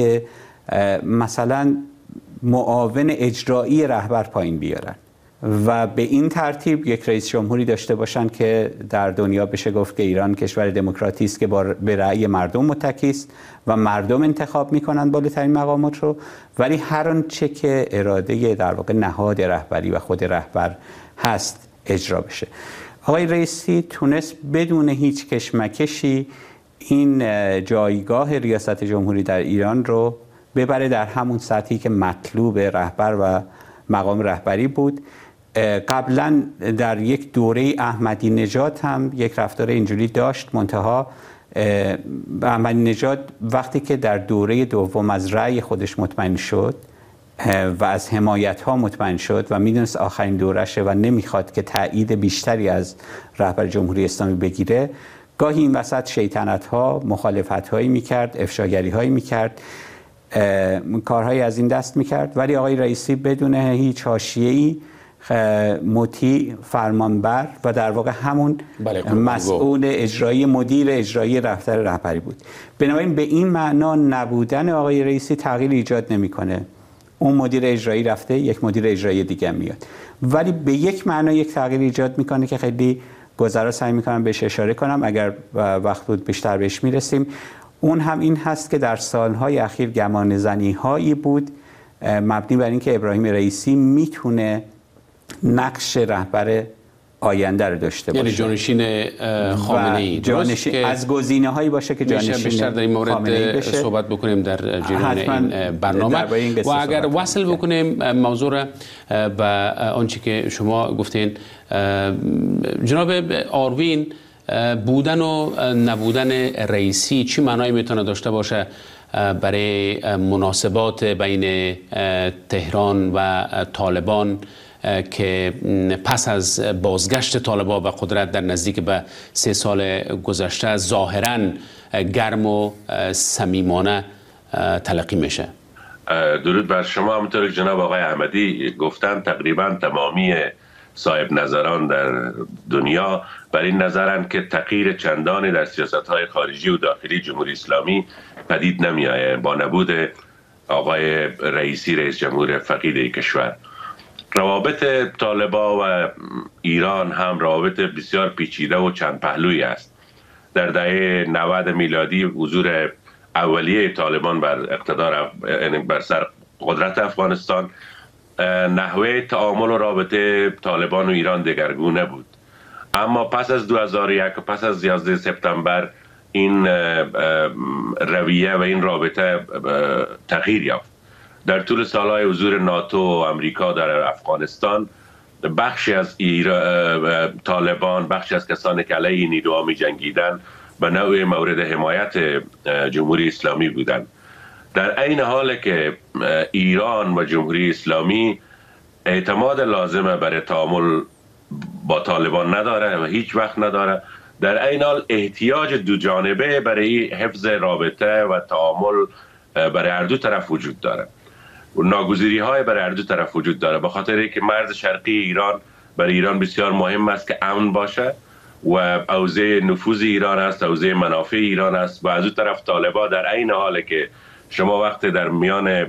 مثلا معاون اجرایی رهبر پایین بیارن و به این ترتیب یک رئیس جمهوری داشته باشن که در دنیا بشه گفت که ایران کشور دموکراتی است که به رأی مردم متکی است و مردم انتخاب میکنن بالاترین مقامات رو، ولی هر آنچه که اراده در واقع نهاد رهبری و خود رهبر هست اجرا بشه. آقای رئیسی تونست بدون هیچ کشمکشی این جایگاه ریاست جمهوری در ایران رو ببره در همون سطحی که مطلوب رهبر و مقام رهبری بود. قبلا در یک دوره احمدی نژاد هم یک رفتار اینجوری داشت، منتها احمدی نژاد وقتی که در دوره دوم از رأی خودش مطمئن شد و از حمایت ها مطمئن شد و میدونست آخرین دورشه و نمیخواد که تایید بیشتری از رهبر جمهوری اسلامی بگیره، گاهی این وسط شیطنت ها، مخالفت هایی میکرد، افشاگری هایی میکرد، کارهایی از این دست میکرد، ولی آقای رئیسی بدون هیچ حاشیه‌ای مطیع فرمانبر و در واقع همون مسئول اجرایی مدیر اجرایی دفتر رهبری بود. بنابراین به این معنا نبودن آقای رئیسی تغییر ایجاد نمیکنه. اون مدیر اجرایی رفته، یک مدیر اجرایی دیگه میاد، ولی به یک معنا یک تغییر ایجاد میکنه که خیلی گذرا سعی میکنم بهش اشاره کنم، اگر وقت بود بیشتر بهش میرسیم. اون هم این هست که در سالهای اخیر گمان زنی هایی بود مبنی بر اینکه ابراهیم رئیسی میتونه نقش رهبر آینده رو داشته باشه، یعنی جانشین خامنه‌ای، جانشین از گزینه هایی باشه که جانشین بیشتر در این مورد صحبت بکنیم در جریان این برنامه. این و اگر وصل بکنیم موضوع را به آنچه که شما گفتین، جناب آروین، بودن و نبودن رئیسی چی معنایی میتونه داشته باشه برای مناسبات بین تهران و طالبان که پس از بازگشت طالبان و قدرت در نزدیک به سه سال گذشته ظاهراً گرم و صمیمانه تلقی میشه؟ درود بر شما. همونطور که جناب آقای احمدی گفتن، تقریبا تمامی صاحب نظران در دنیا بر این نظرند که تغییر چندانی در سیاست‌های خارجی و داخلی جمهوری اسلامی پدید نمی‌آید با نبود آقای رئیسی، رئیس جمهور فقید کشور. روابط طالبان و ایران هم روابط بسیار پیچیده و چند پهلویی است. در دهه نود میلادی حضور اولیه طالبان بر اقتدار بر سر قدرت افغانستان، نحوه تعامل و رابطه طالبان و ایران دگرگونه بود. اما پس از دو هزار و یک و پس از یازده سپتامبر این رویه و این رابطه تغییر یافت. در طول سالهای حضور ناتو و امریکا در افغانستان، بخشی از طالبان، بخشی از کسانی که علیه این نیروها می جنگیدن به نوع مورد حمایت جمهوری اسلامی بودند. در عین حال که ایران و جمهوری اسلامی اعتماد لازمه برای تعامل با طالبان نداره و هیچ وقت نداره، در عین حال احتیاج دو جانبه برای حفظ رابطه و تعامل برای هر دو طرف وجود داره و ناگزیری های برای هر دو طرف وجود داره، به خاطر اینکه مرز شرقی ایران برای ایران بسیار مهم است که امن باشه و حوزه نفوذ ایران است، حوزه منافع ایران است، و از اون طرف طالبان در عین حاله که شما وقت در میان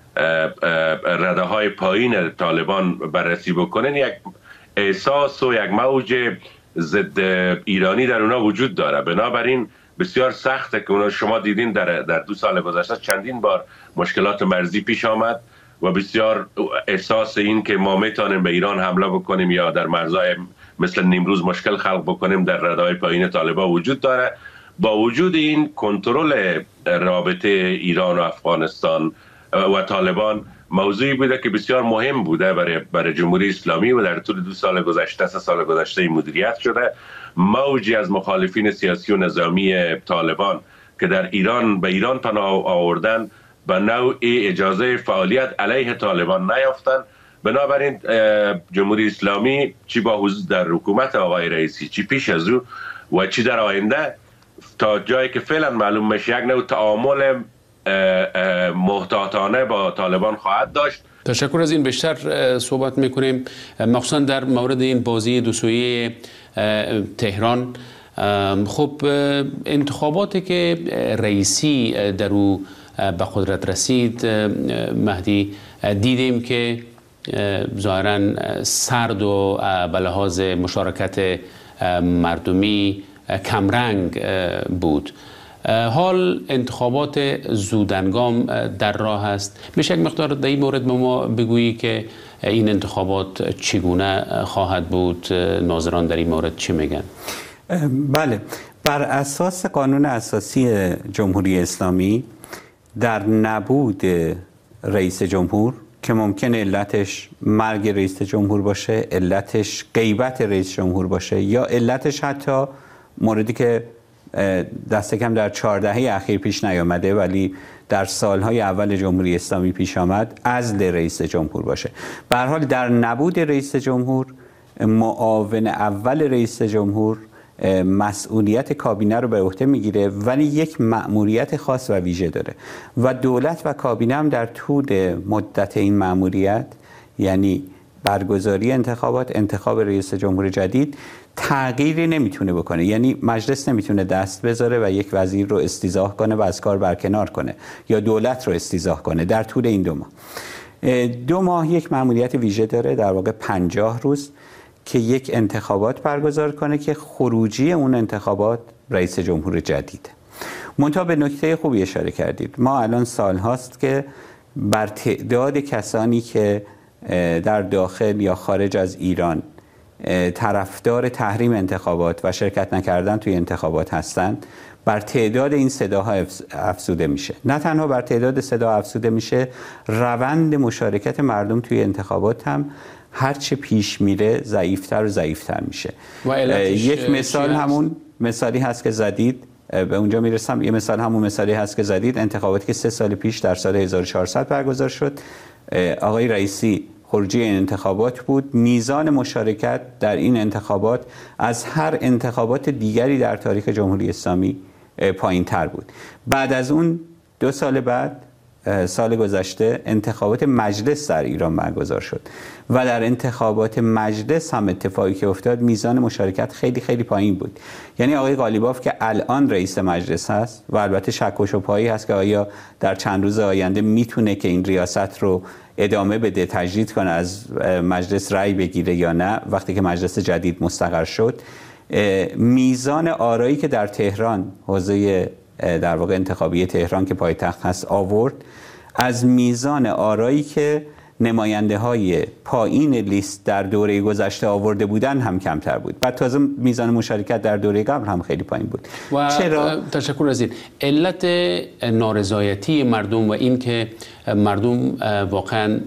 رده های پایین طالبان بررسی بکنین، یک احساس و یک موج ضد ایرانی در اونا وجود داره. بنابراین بسیار سخته که اونا، شما دیدین در در دو سال گذشته چندین بار مشکلات مرزی پیش آمد و بسیار احساس این که ما میتونیم به ایران حمله بکنیم یا در مرزهای مثل نیمروز مشکل خلق بکنیم در رده‌های پایین طالبان وجود داره. با وجود این، کنترل رابطه ایران و افغانستان و طالبان موضوعی بوده که بسیار مهم بوده برای برای جمهوری اسلامی و در طول دو سال گذشته، سه سال گذشته مدیریت شده. موجی از مخالفین سیاسی و نظامی طالبان که در ایران به ایران پناه آوردن به نوعی اجازه فعالیت علیه طالبان نیافتند. بنابراین جمهوری اسلامی چی با حضور در حکومت آقای رئیسی، چی پیش از او و چی در آینده، تا جایی که فعلا معلوم میشه یک نوع تعامل محتاطانه با طالبان خواهد داشت. تشکر از این. بیشتر صحبت میکنیم مخصوصا در مورد این بازی دو سویه تهران. خب انتخاباتی که رئیسی در او به قدرت رسید، مهدی، دیدیم که ظاهرا سرد و به لحاظ مشارکت مردمی کمرنگ بود. حال انتخابات زودهنگام در راه است. میشه یک مقدار در این مورد به ما بگویی که این انتخابات چگونه خواهد بود؟ ناظران در این مورد چی میگن؟ بله، بر اساس قانون اساسی جمهوری اسلامی، در نبود رئیس جمهور که ممکن علتش مرگ رئیس جمهور باشه، علتش غیبت رئیس جمهور باشه، یا علتش حتی موردی که دست کم در چهار دهه اخیر پیش نیامده ولی در سالهای اول جمهوری اسلامی پیش آمد، عزل رئیس جمهور باشه. به هر حال در نبود رئیس جمهور، معاون اول رئیس جمهور مسئولیت کابینه رو به عهده میگیره، ولی یک مأموریت خاص و ویژه داره و دولت و کابینه هم در طول مدت این مأموریت، یعنی برگزاری انتخابات، انتخاب رئیس جمهور جدید تغییری نمیتونه بکنه. یعنی مجلس نمیتونه دست بذاره و یک وزیر رو استیضاح کنه و از کار برکنار کنه یا دولت رو استیضاح کنه در طول این دو ماه. دو ماه یک مأموریت ویژه داره، در واقع پنجاه روز که یک انتخابات برگزار کنه که خروجی اون انتخابات رئیس جمهور جدیده. منتها به نکته خوبی اشاره کردید، ما الان سال هاست که بر تعداد کسانی که در داخل یا خارج از ایران طرفدار تحریم انتخابات و شرکت نکردن توی انتخابات هستند، بر تعداد این صداها افزوده میشه. نه تنها بر تعداد صدا افزوده میشه، روند مشارکت مردم توی انتخابات هم هرچه پیش میره ضعیفتر و ضعیفتر میشه. یک مثال همون مثالی هست که زدید، به اونجا میرسم. یه مثال همون مثالی هست که زدید، انتخاباتی که سه سال پیش در سال هزار و چهارصد برگزار شد، آقای رئیسی خروجی این انتخابات بود. میزان مشارکت در این انتخابات از هر انتخابات دیگری در تاریخ جمهوری اسلامی پایین تر بود. بعد از اون دو سال بعد، سال گذشته، انتخابات مجلس در ایران برگزار شد و در انتخابات مجلس هم اتفاقی که افتاد میزان مشارکت خیلی خیلی پایین بود. یعنی آقای قالیباف که الان رئیس مجلس هست و البته شک و شبهه‌ای هست که آیا در چند روز آینده میتونه که این ریاست رو ادامه بده، تجدید کنه، از مجلس رأی بگیره یا نه، وقتی که مجلس جدید مستقر شد، میزان آرایی که در تهران، حوزه در واقع انتخابی تهران که پایتخت هست، آورد، از میزان آرایی که نماینده های پایین لیست در دوره گذشته آورده بودن هم کمتر بود. بعد تازه میزان مشارکت در دوره قبل هم خیلی پایین بود. و چرا؟ تشکر از این. علت نارضایتی مردم و این که مردم واقعا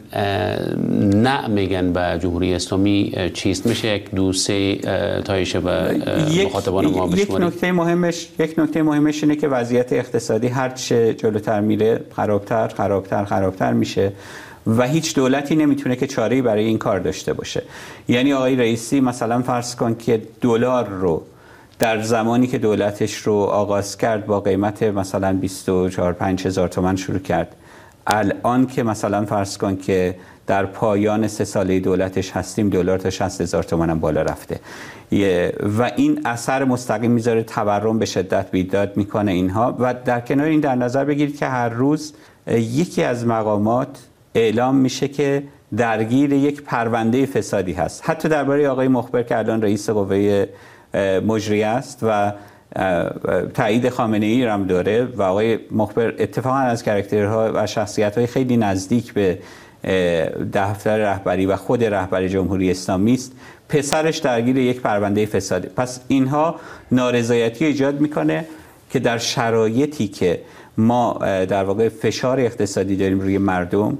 نه میگن به جمهوری اسلامی چیست؟ میشه یک دو سه تایشه و مخاطبان ما بشمارید؟ یک نکته مهمش یک نکته مهمش اینه که وضعیت اقتصادی هر چه جلوتر میره خرابتر خرابتر خرابتر میشه و هیچ دولتی نمیتونه که چاره‌ای برای این کار داشته باشه. یعنی آقای رئیسی مثلا فرض کن که دلار رو در زمانی که دولتش رو آغاز کرد با قیمت مثلا بیست و چهار پنج هزار تومان شروع کرد، الان که مثلا فرض کن که در پایان سه ساله دولتش هستیم، دلار تا شصت هزار تومان هم بالا رفته و این اثر مستقیم میذاره، تورم به شدت بیداد میکنه اینها. و در کنار این در نظر بگیرید که هر روز یکی از مقامات اعلام میشه که درگیر یک پرونده فسادی هست، حتی درباره آقای مخبر که الان رئیس قوه مجریه است و تایید خامنه ای هم داره و آقای مخبر اتفاقا از کاراکترها و شخصیت‌های خیلی نزدیک به دفتر رهبری و خود رهبر جمهوری اسلامی است، پسرش درگیر یک پرونده فسادی. پس اینها نارضایتی ایجاد میکنه که در شرایطی که ما در واقع فشار اقتصادی داریم روی مردم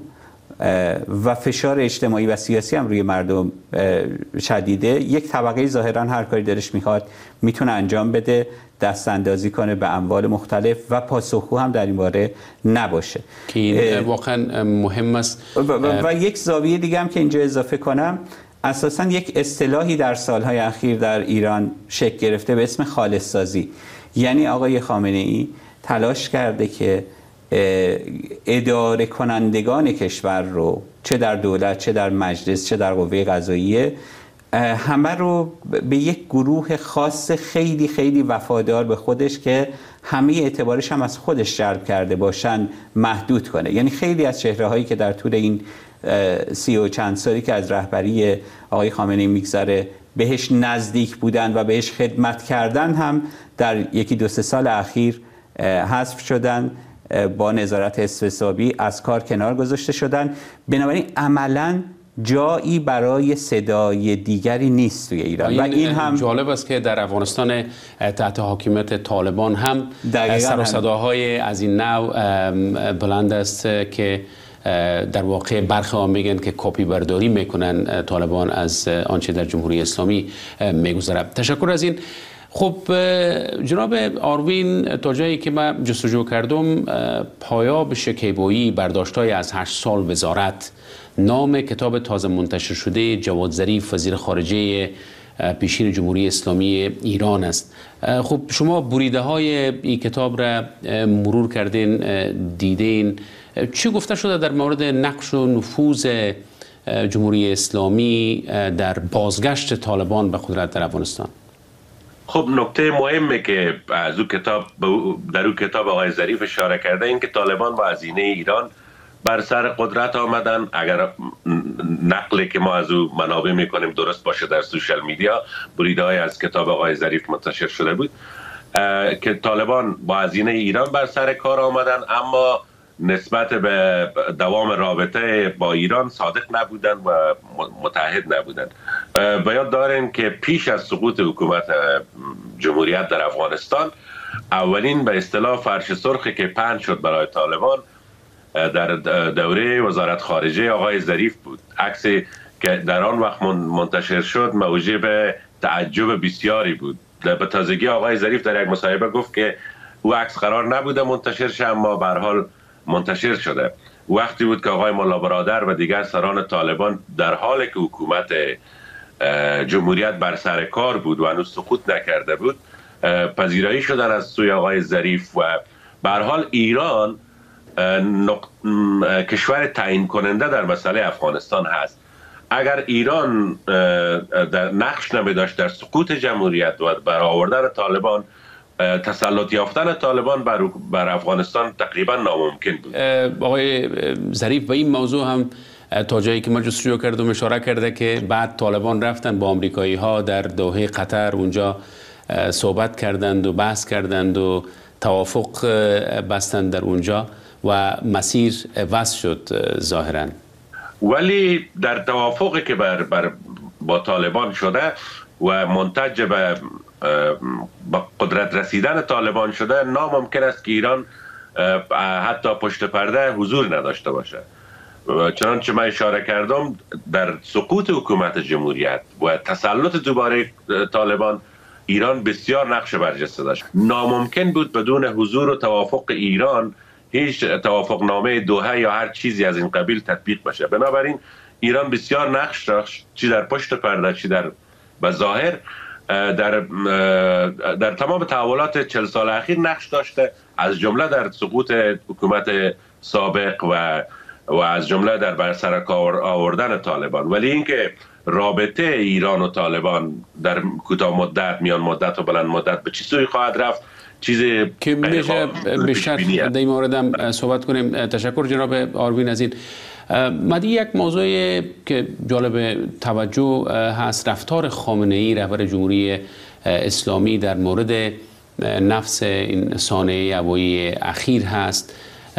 و فشار اجتماعی و سیاسی هم روی مردم شدیده، یک طبقه ظاهرا هر کاری دلش میخواد میتونه انجام بده، دست اندازی کنه به اموال مختلف و پاسخگو هم در این باره نباشه که این واقعا مهم است. و, و, و یک زاویه دیگه هم که اینجا اضافه کنم، اساسا یک اصطلاحی در سالهای اخیر در ایران شکل گرفته به اسم خالص سازی. یعنی آقای خامنه ای تلاش کرده که اداره کنندگان کشور رو، چه در دولت، چه در مجلس، چه در قوه قضاییه، همه رو به یک گروه خاص خیلی خیلی وفادار به خودش که همه اعتبارش هم از خودش جلب کرده باشن محدود کنه. یعنی خیلی از چهره هایی که در طول این سی و چند سالی که از رهبری آقای خامنه‌ای میگذره بهش نزدیک بودن و بهش خدمت کردن هم در یکی دو سه سال اخیر حذف شدن، با نظارت حسابی از کار کنار گذاشته شدن. بنابراین عملاً جایی برای صدای دیگری نیست توی ایران. و این هم جالب است که در افغانستان تحت حاکمیت طالبان هم سر و صداهای از این نوع بلند است که در واقع برخی ها میگن که کپی برداری میکنن طالبان از آنچه در جمهوری اسلامی میگذره. تشکر از این. خب جناب آروین، تا جایی که من جستجو کردم، پایاب شکیبایی برداشت‌های از هشت سال وزارت، نام کتاب تازه منتشر شده جواد ظریف وزیر خارجه پیشین جمهوری اسلامی ایران است. خب شما بریده های این کتاب را مرور کردین، دیدین، چی گفته شده در مورد نقش و نفوذ جمهوری اسلامی در بازگشت طالبان به قدرت در افغانستان؟ خب نکته مهمه که از او کتاب در او کتاب آقای ظریف اشاره کرده این که طالبان با هزینه ایران بر سر قدرت آمدن. اگر نقلی که ما از او منابع میکنیم درست باشه، در سوشال میدیا بریده های از کتاب آقای ظریف منتشر شده بود که طالبان با هزینه ایران بر سر کار آمدن، اما نسبت به دوام رابطه با ایران صادق نبودن و متحد نبودن. به یاد دارین که پیش از سقوط حکومت جمهوریت در افغانستان اولین به اصطلاح فرش سرخی که پهن شد برای طالبان در دوره وزارت خارجه آقای ظریف بود. عکسی که در آن وقت منتشر شد موجب تعجب بسیاری بود. به تازگی آقای ظریف در یک مصاحبه گفت که او عکس قرار نبوده منتشر شه، اما به هر حال منتشر شده. وقتی بود که آقای ملا برادر و دیگر سران طالبان در حالی که حکومت جمهوریت بر سر کار بود و هنوز سقوط نکرده بود پذیرایی شدن از سوی آقای ظریف و به هر حال ایران نق... کشور تعیین کننده در مسئله افغانستان هست. اگر ایران در نقش نمی داشت در سقوط جمهوریت و برآوردن طالبان، تسلط یافتن طالبان بر, بر افغانستان تقریبا ناممکن بود. آقای ظریف به این موضوع هم تا جایی که ما جستجو کردم اشاره کرده که بعد طالبان رفتن با آمریکایی ها در دوحه قطر اونجا صحبت کردند و بحث کردند و توافق بستند در اونجا و مسیر وصل شد ظاهرا. ولی در توافقی که بر, بر با طالبان شده و منتج به با قدرت رسیدن طالبان شده، ناممکن است که ایران حتی پشت پرده حضور نداشته باشه. چنانچه من اشاره کردم در سقوط حکومت جمهوریت و تسلط دوباره طالبان ایران بسیار نقش برجسته داشت. ناممکن بود بدون حضور و توافق ایران هیچ توافق نامه دوحه یا هر چیزی از این قبیل تطبیق بشه. بنابراین ایران بسیار نقش داشت، چی در پشت پرده چی در بظاهر، در در تمام تحولات چهل سال اخیر نقش داشته، از جمله در سقوط حکومت سابق و و از جمله در بر سر کار آوردن طالبان. ولی اینکه رابطه ایران و طالبان در کوتاه مدت، میان مدت و بلند مدت به چه سوی خواهد رفت، چیزی که میشه بیشتر در این مورد هم صحبت کنیم. تشکر جناب آروین از این. مدی یک موضوع که جالب توجه هست، رفتار خامنه‌ای رهبر جمهوری اسلامی در مورد نفس این سانحه هوایی اخیر هست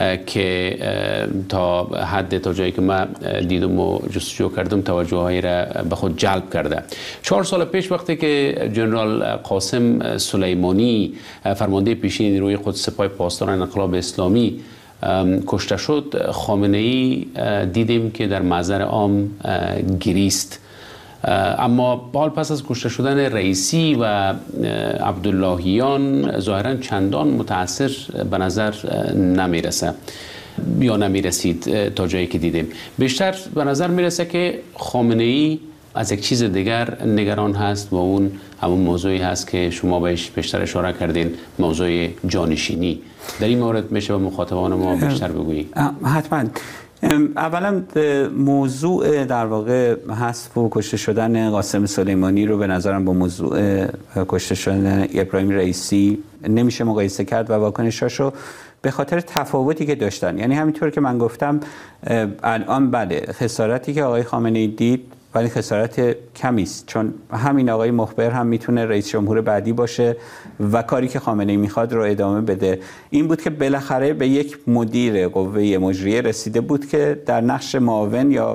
که تا حد تا جایی که من دیدم و جستجو کردم توجه هایی را به خود جلب کرده. چهار سال پیش وقتی که جنرال قاسم سلیمانی فرمانده پیشین نیروی قدس سپاه پاسداران انقلاب اسلامی کشته شد، خامنه‌ای دیدیم که در محضر عام گریست. اما حال پس از کشته شدن رئیسی و عبداللهیان ظاهرا چندان متاثر به نظر نمیرسه یا نمیرسید تا جایی که دیدیم. بیشتر به نظر میرسه که خامنه‌ای از یک چیز دیگر نگران هست و اون همون موضوعی هست که شما بهش بیشتر اشاره کردین، موضوع جانشینی. در این مورد میشه به مخاطبان ما بیشتر بگویی؟ حتما. اولا موضوع در واقع حذف و کشته شدن قاسم سلیمانی رو به نظرم با موضوع کشته شدن ابراهیم رئیسی نمیشه مقایسه کرد و واکنشاشو به خاطر تفاوتی که داشتن. یعنی همینطور که من گفتم الان بله خسارتی که آقای خامنه‌ای دید ولی خسارت کمی است، چون همین آقای مخبر هم میتونه رئیس جمهور بعدی باشه و کاری که خامنه‌ای میخواد رو ادامه بده. این بود که بالاخره به یک مدیر قوه مجریه رسیده بود که در نقش معاون یا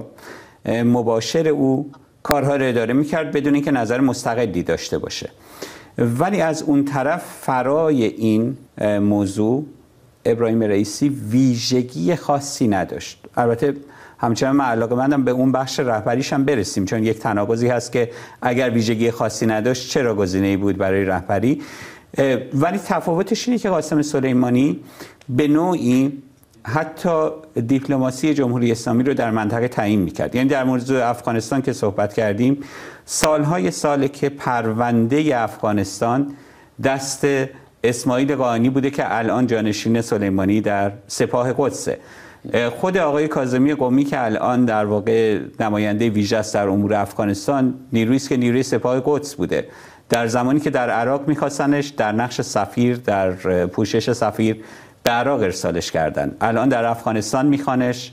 مباشر او کارها رو اداره میکرد بدون اینکه نظر مستقلی داشته باشه. ولی از اون طرف فرای این موضوع ابراهیم رئیسی ویژگی خاصی نداشت. البته همچنان من علاقه‌مندم به اون بخش رهبریش هم برسیم، چون یک تناقضی هست که اگر ویژگی خاصی نداشت چرا گزینه‌ای بود برای رهبری. ولی تفاوتش اینه که قاسم سلیمانی به نوعی حتی دیپلماسی جمهوری اسلامی رو در منطقه تعیین می‌کرد. یعنی در موضوع افغانستان که صحبت کردیم، سالهای ساله که پرونده افغانستان دست اسماعیل قائنی بوده که الان جانشین سلیمانی در سپاه قدسه. خود آقای کاظمی قمی که الان در واقع نماینده ویژه است در امور افغانستان، نیرویی است که نیروی سپاه قدس بوده. در زمانی که در عراق می‌خواستنش در نقش سفیر، در پوشش سفیر به عراق ارسالش کردن. الان در افغانستان میخوانش،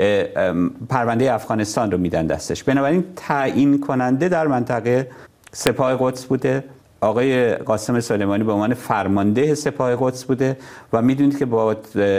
پرونده افغانستان رو میدن دستش. بنابراین تعیین کننده در منطقه سپاه قدس بوده. آقای قاسم سلیمانی به عنوان فرمانده سپاه قدس بوده و میدونید که با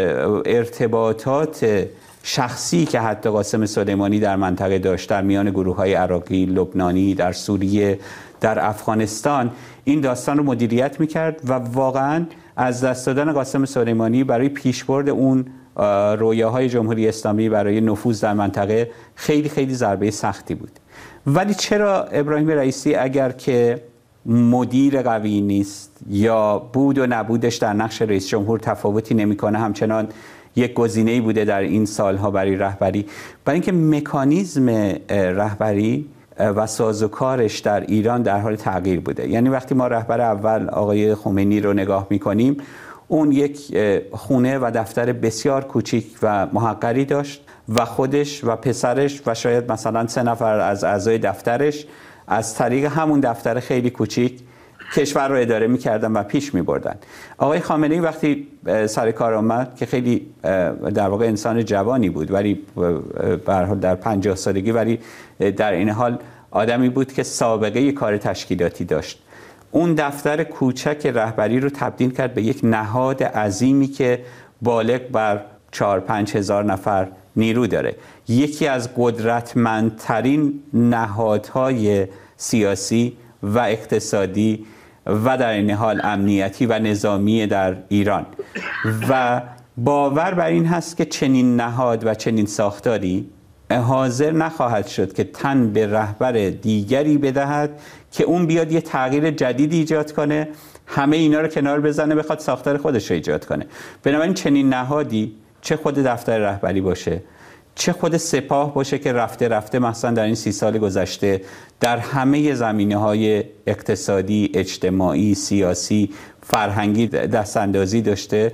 ارتباطات شخصی که حتی قاسم سلیمانی در منطقه داشت در میان گروه‌های عراقی، لبنانی، در سوریه، در افغانستان، این داستان رو مدیریت میکرد و واقعاً از دست دادن قاسم سلیمانی برای پیشبرد اون رویاهای جمهوری اسلامی برای نفوذ در منطقه خیلی خیلی ضربه سختی بود. ولی چرا ابراهیم رئیسی اگر که مدیر قوی نیست یا بود و نبودش در نقش رئیس جمهور تفاوتی نمیکنه، همچنان یک گزینه‌ای بوده در این سالها برای رهبری؟ برای اینکه مکانیزم رهبری و سازوکارش در ایران در حال تغییر بوده. یعنی وقتی ما رهبر اول آقای خمینی رو نگاه میکنیم، اون یک خونه و دفتر بسیار کوچیک و محقری داشت و خودش و پسرش و شاید مثلا سه نفر از اعضای دفترش از طریق همون دفتر خیلی کوچیک کشور رو اداره میکردن و پیش میبردن. آقای خامنه‌ای وقتی سر کار آمد که خیلی در واقع انسان جوانی بود، ولی به هر حال در پنجاه سالگی، ولی در این حال آدمی بود که سابقه کار تشکیلاتی داشت. اون دفتر کوچک رهبری رو تبدیل کرد به یک نهاد عظیمی که بالغ بر چهار پنج هزار نفر نیرو داره. یکی از قدرتمندترین نهادهای سیاسی و اقتصادی و در این حال امنیتی و نظامی در ایران. و باور بر این هست که چنین نهاد و چنین ساختاری حاضر نخواهد شد که تن به رهبر دیگری بدهد که اون بیاد یه تغییر جدیدی ایجاد کنه، همه اینا رو کنار بزنه، بخواد ساختار خودش رو ایجاد کنه. بنابراین چنین نهادی، چه خود دفتر رهبری باشه، چه خود سپاه باشه که رفته رفته مثلا در این سی سال گذشته در همه زمینه‌های اقتصادی، اجتماعی، سیاسی، فرهنگی دستاندازی داشته،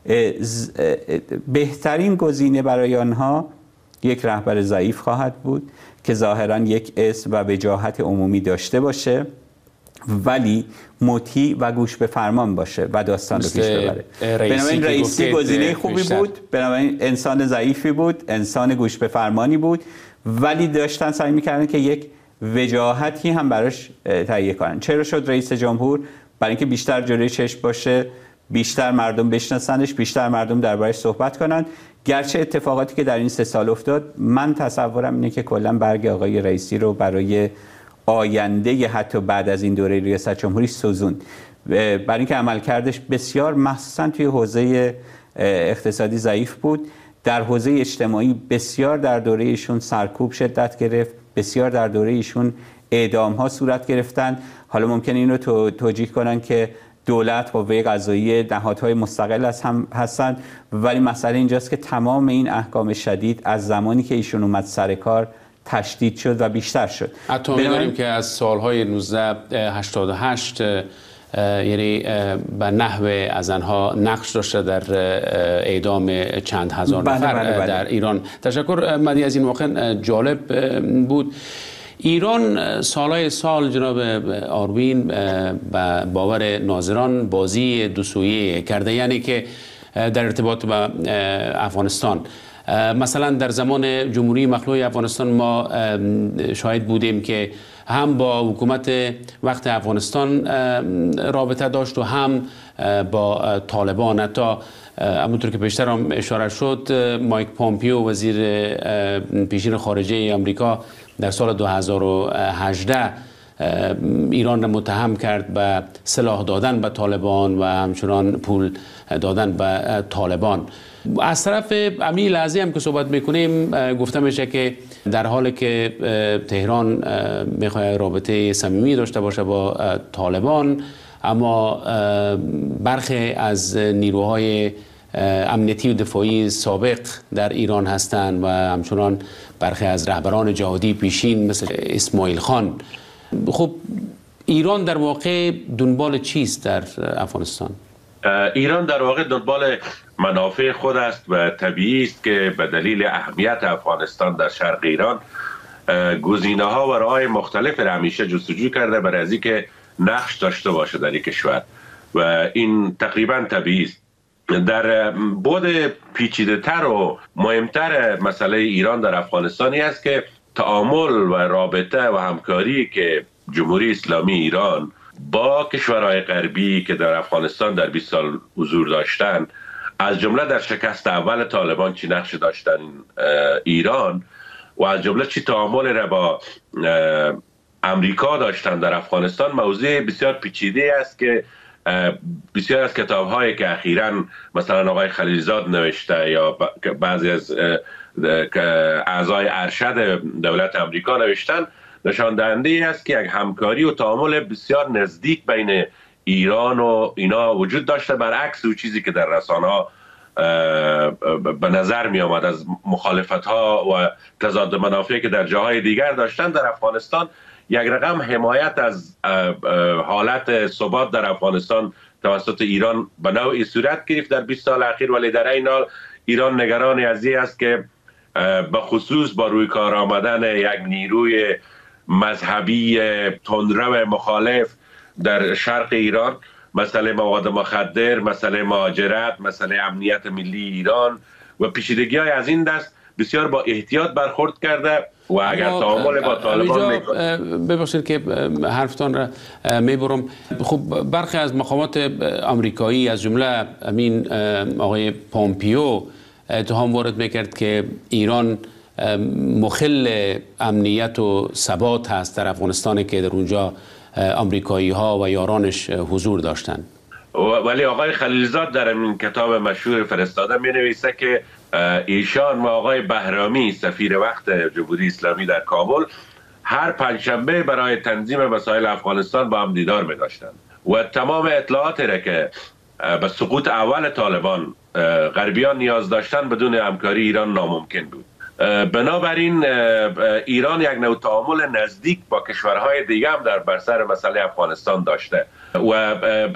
بهترین گزینه برای آنها یک رهبر ضعیف خواهد بود که ظاهراً یک اسم و وجاهت عمومی داشته باشه ولی مطیع و گوش به فرمان باشه و داستان رو پیش ببره. بنابراین رئیسی گزینه خوبی بیشتر. بود، بنابراین انسان ضعیفی بود، انسان گوش به فرمانی بود، ولی داشتن سعی می‌کردن که یک وجاهتی هم براش تهیه کنن. چرا شد رئیس جمهور؟ برای اینکه بیشتر جلوی چشم باشه، بیشتر مردم بشناسنش، بیشتر مردم دربارش صحبت کنن. گرچه اتفاقاتی که در این سه سال افتاد، من تصورم اینه که کلا برگ آقای رئیسی رو برای آینده حتی بعد از این دوره ریاست جمهوری سوزوند، برای اینکه عملکردش بسیار مخصوصا توی حوزه اقتصادی ضعیف بود. در حوزه اجتماعی بسیار در دوره ایشون سرکوب شدت گرفت، بسیار در دوره ایشون اعدام ها صورت گرفتن. حالا ممکنه این رو توجیه کنن که دولت، قوه قضاییه، نهادهای مستقل از هم هستن، ولی مسئله اینجاست که تمام این احکام شدید از زمانی که ایشون اومد سر کار تشدید شد و بیشتر شد. حتی می‌دونیم که از سالهای نوزده هشتاد و هشت یعنی به نحو از آنها نقش داشته در اعدام چند هزار بله نفر بله بله. در ایران. تشکر مدی، از این واقعا جالب بود. ایران سالهای سال جناب آروین به باور ناظران بازی دو سویه کرده، یعنی که در ارتباط با افغانستان مثلا در زمان جمهوری مخلوع افغانستان ما شاهد بودیم که هم با حکومت وقت افغانستان رابطه داشت و هم با طالبان. حتی همونطور که پیشتر هم اشاره شد، مایک پامپیو وزیر پیشین خارجه آمریکا در سال دو هزار و هجده ایران را متهم کرد به سلاح دادن به طالبان و همچنان پول دادن به طالبان. از طرف امی لحظه هم که صحبت میکنیم گفته میشه که در حالی که تهران میخواد رابطه صمیمی داشته باشه با طالبان، اما برخی از نیروهای امنیتی و دفاعی سابق در ایران هستند و همچنان برخی از رهبران جهادی پیشین مثل اسماعیل خان. خب ایران در واقع دنبال چیست در افغانستان؟ ایران در واقع دنبال منافع خود است و طبیعی است که به دلیل اهمیت افغانستان در شرق ایران گزینه ها و راه‌های مختلف را همیشه جستجو کرده برای از اینکه نقش داشته باشه در این کشور و این تقریبا طبیعی است. در بعد پیچیده تر و مهمتر مسئله ایران در افغانستانی است که تعامل و رابطه و همکاری که جمهوری اسلامی ایران با کشورهای غربی که در افغانستان در بیست سال حضور داشتن، از جمله در شکست اول طالبان چی نقش داشتن ایران و از جمله چی تعامل را با امریکا داشتن در افغانستان، موضوع بسیار پیچیده است که بسیار از کتاب‌هایی که اخیراً مثلا آقای خلیلزاد نوشته یا بعضی از اعضای ارشد دولت امریکا نوشتن، نشان دهنده است که یک همکاری و تعامل بسیار نزدیک بین ایران و اینا وجود داشته، برعکس او چیزی که در رسانه‌ها به نظر می آمد از مخالفت‌ها و تضاد منافعی که در جاهای دیگر داشتن. در افغانستان یک رقم حمایت از حالت ثبات در افغانستان توسط ایران به نوعی صورت گرفت در بیست سال اخیر، ولی در این حال ایران نگران از این است که به خصوص با روی کار آمدن یک نیروی مذهبی تندرو مخالف در شرق ایران، مسئله مواد مخدر، مسئله مهاجرت، مسئله امنیت ملی ایران و پیچیدگی های از این دست بسیار با احتیاط برخورد کرده و اگر تعامل با طالبان میکنه. ببخشید که حرفتان را میبرم. خب برخی از مقامات آمریکایی از جمله امین آقای پامپیو اتهام وارد میکرد که ایران مخل امنیت و ثبات هست در افغانستان که در اونجا آمریکایی ها و یارانش حضور داشتند. ولی آقای خلیلزاد در این کتاب مشهور فرستاده می نویسه که ایشان و آقای بهرامی سفیر وقت جمهوری اسلامی در کابل هر پنجشنبه برای تنظیم مسائل افغانستان با هم دیدار می داشتند و تمام اطلاعاتی را که به سقوط اول طالبان غربیان نیاز داشتن بدون همکاری ایران ناممکن بود. بنابراین ایران یک نوع تعامل نزدیک با کشورهای دیگه هم در بر سر مسئله افغانستان داشته و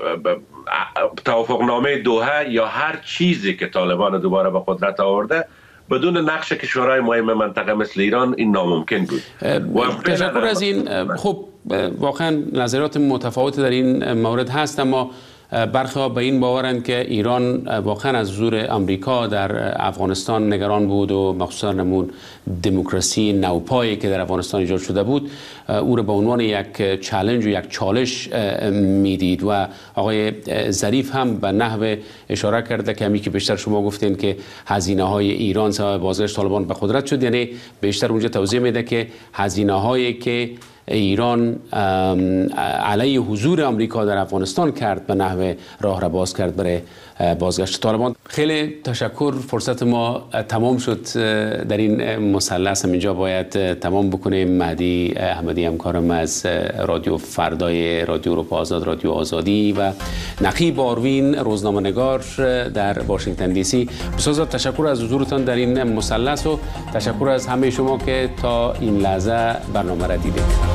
توافقنامه دوحه یا هر چیزی که طالبان دوباره به قدرت آورده بدون نقش کشورهای مهم منطقه مثل ایران این ناممکن بود. تشکر از این. خب واقعا نظرات متفاوت در این مورد هست، اما برخی ها به این باورند که ایران واقعا از حضور آمریکا در افغانستان نگران بود و مخصوصا نمون دموکراسی نوپایی که در افغانستان ایجاد شده بود او را به عنوان یک چالش و یک چالش میدید و آقای ظریف هم به نحو اشاره کرده که همین که بیشتر شما گفتین که هزینه های ایران سبب بازگشت طالبان به قدرت شد، یعنی بیشتر اونجا توضیح میده که هزینه هایی که ایران علیه حضور آمریکا در افغانستان کرد به نحو راه را باز کرد برای بازگشت طالبان. خیلی تشکر. فرصت ما تمام شد در این مثلث، اینجا باید تمام بکنیم. مهدی احمدی همکارم از رادیو فردای رادیو اروپا آزاد، رادیو آزادی و نقیب آروین روزنامه‌نگار در واشنگتن دی سی. بسیار تشکر از حضورتان در این مثلث و تشکر از همه شما که تا این لحظه برنامه را دیدید.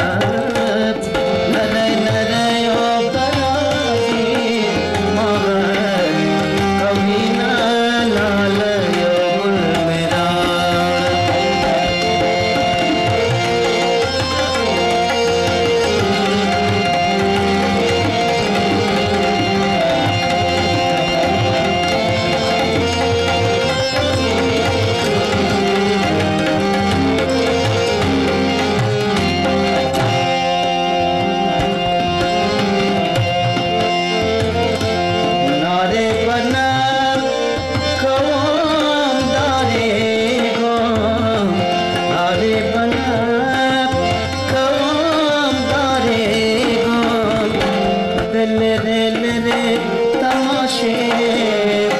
Mother तेरे तमाशे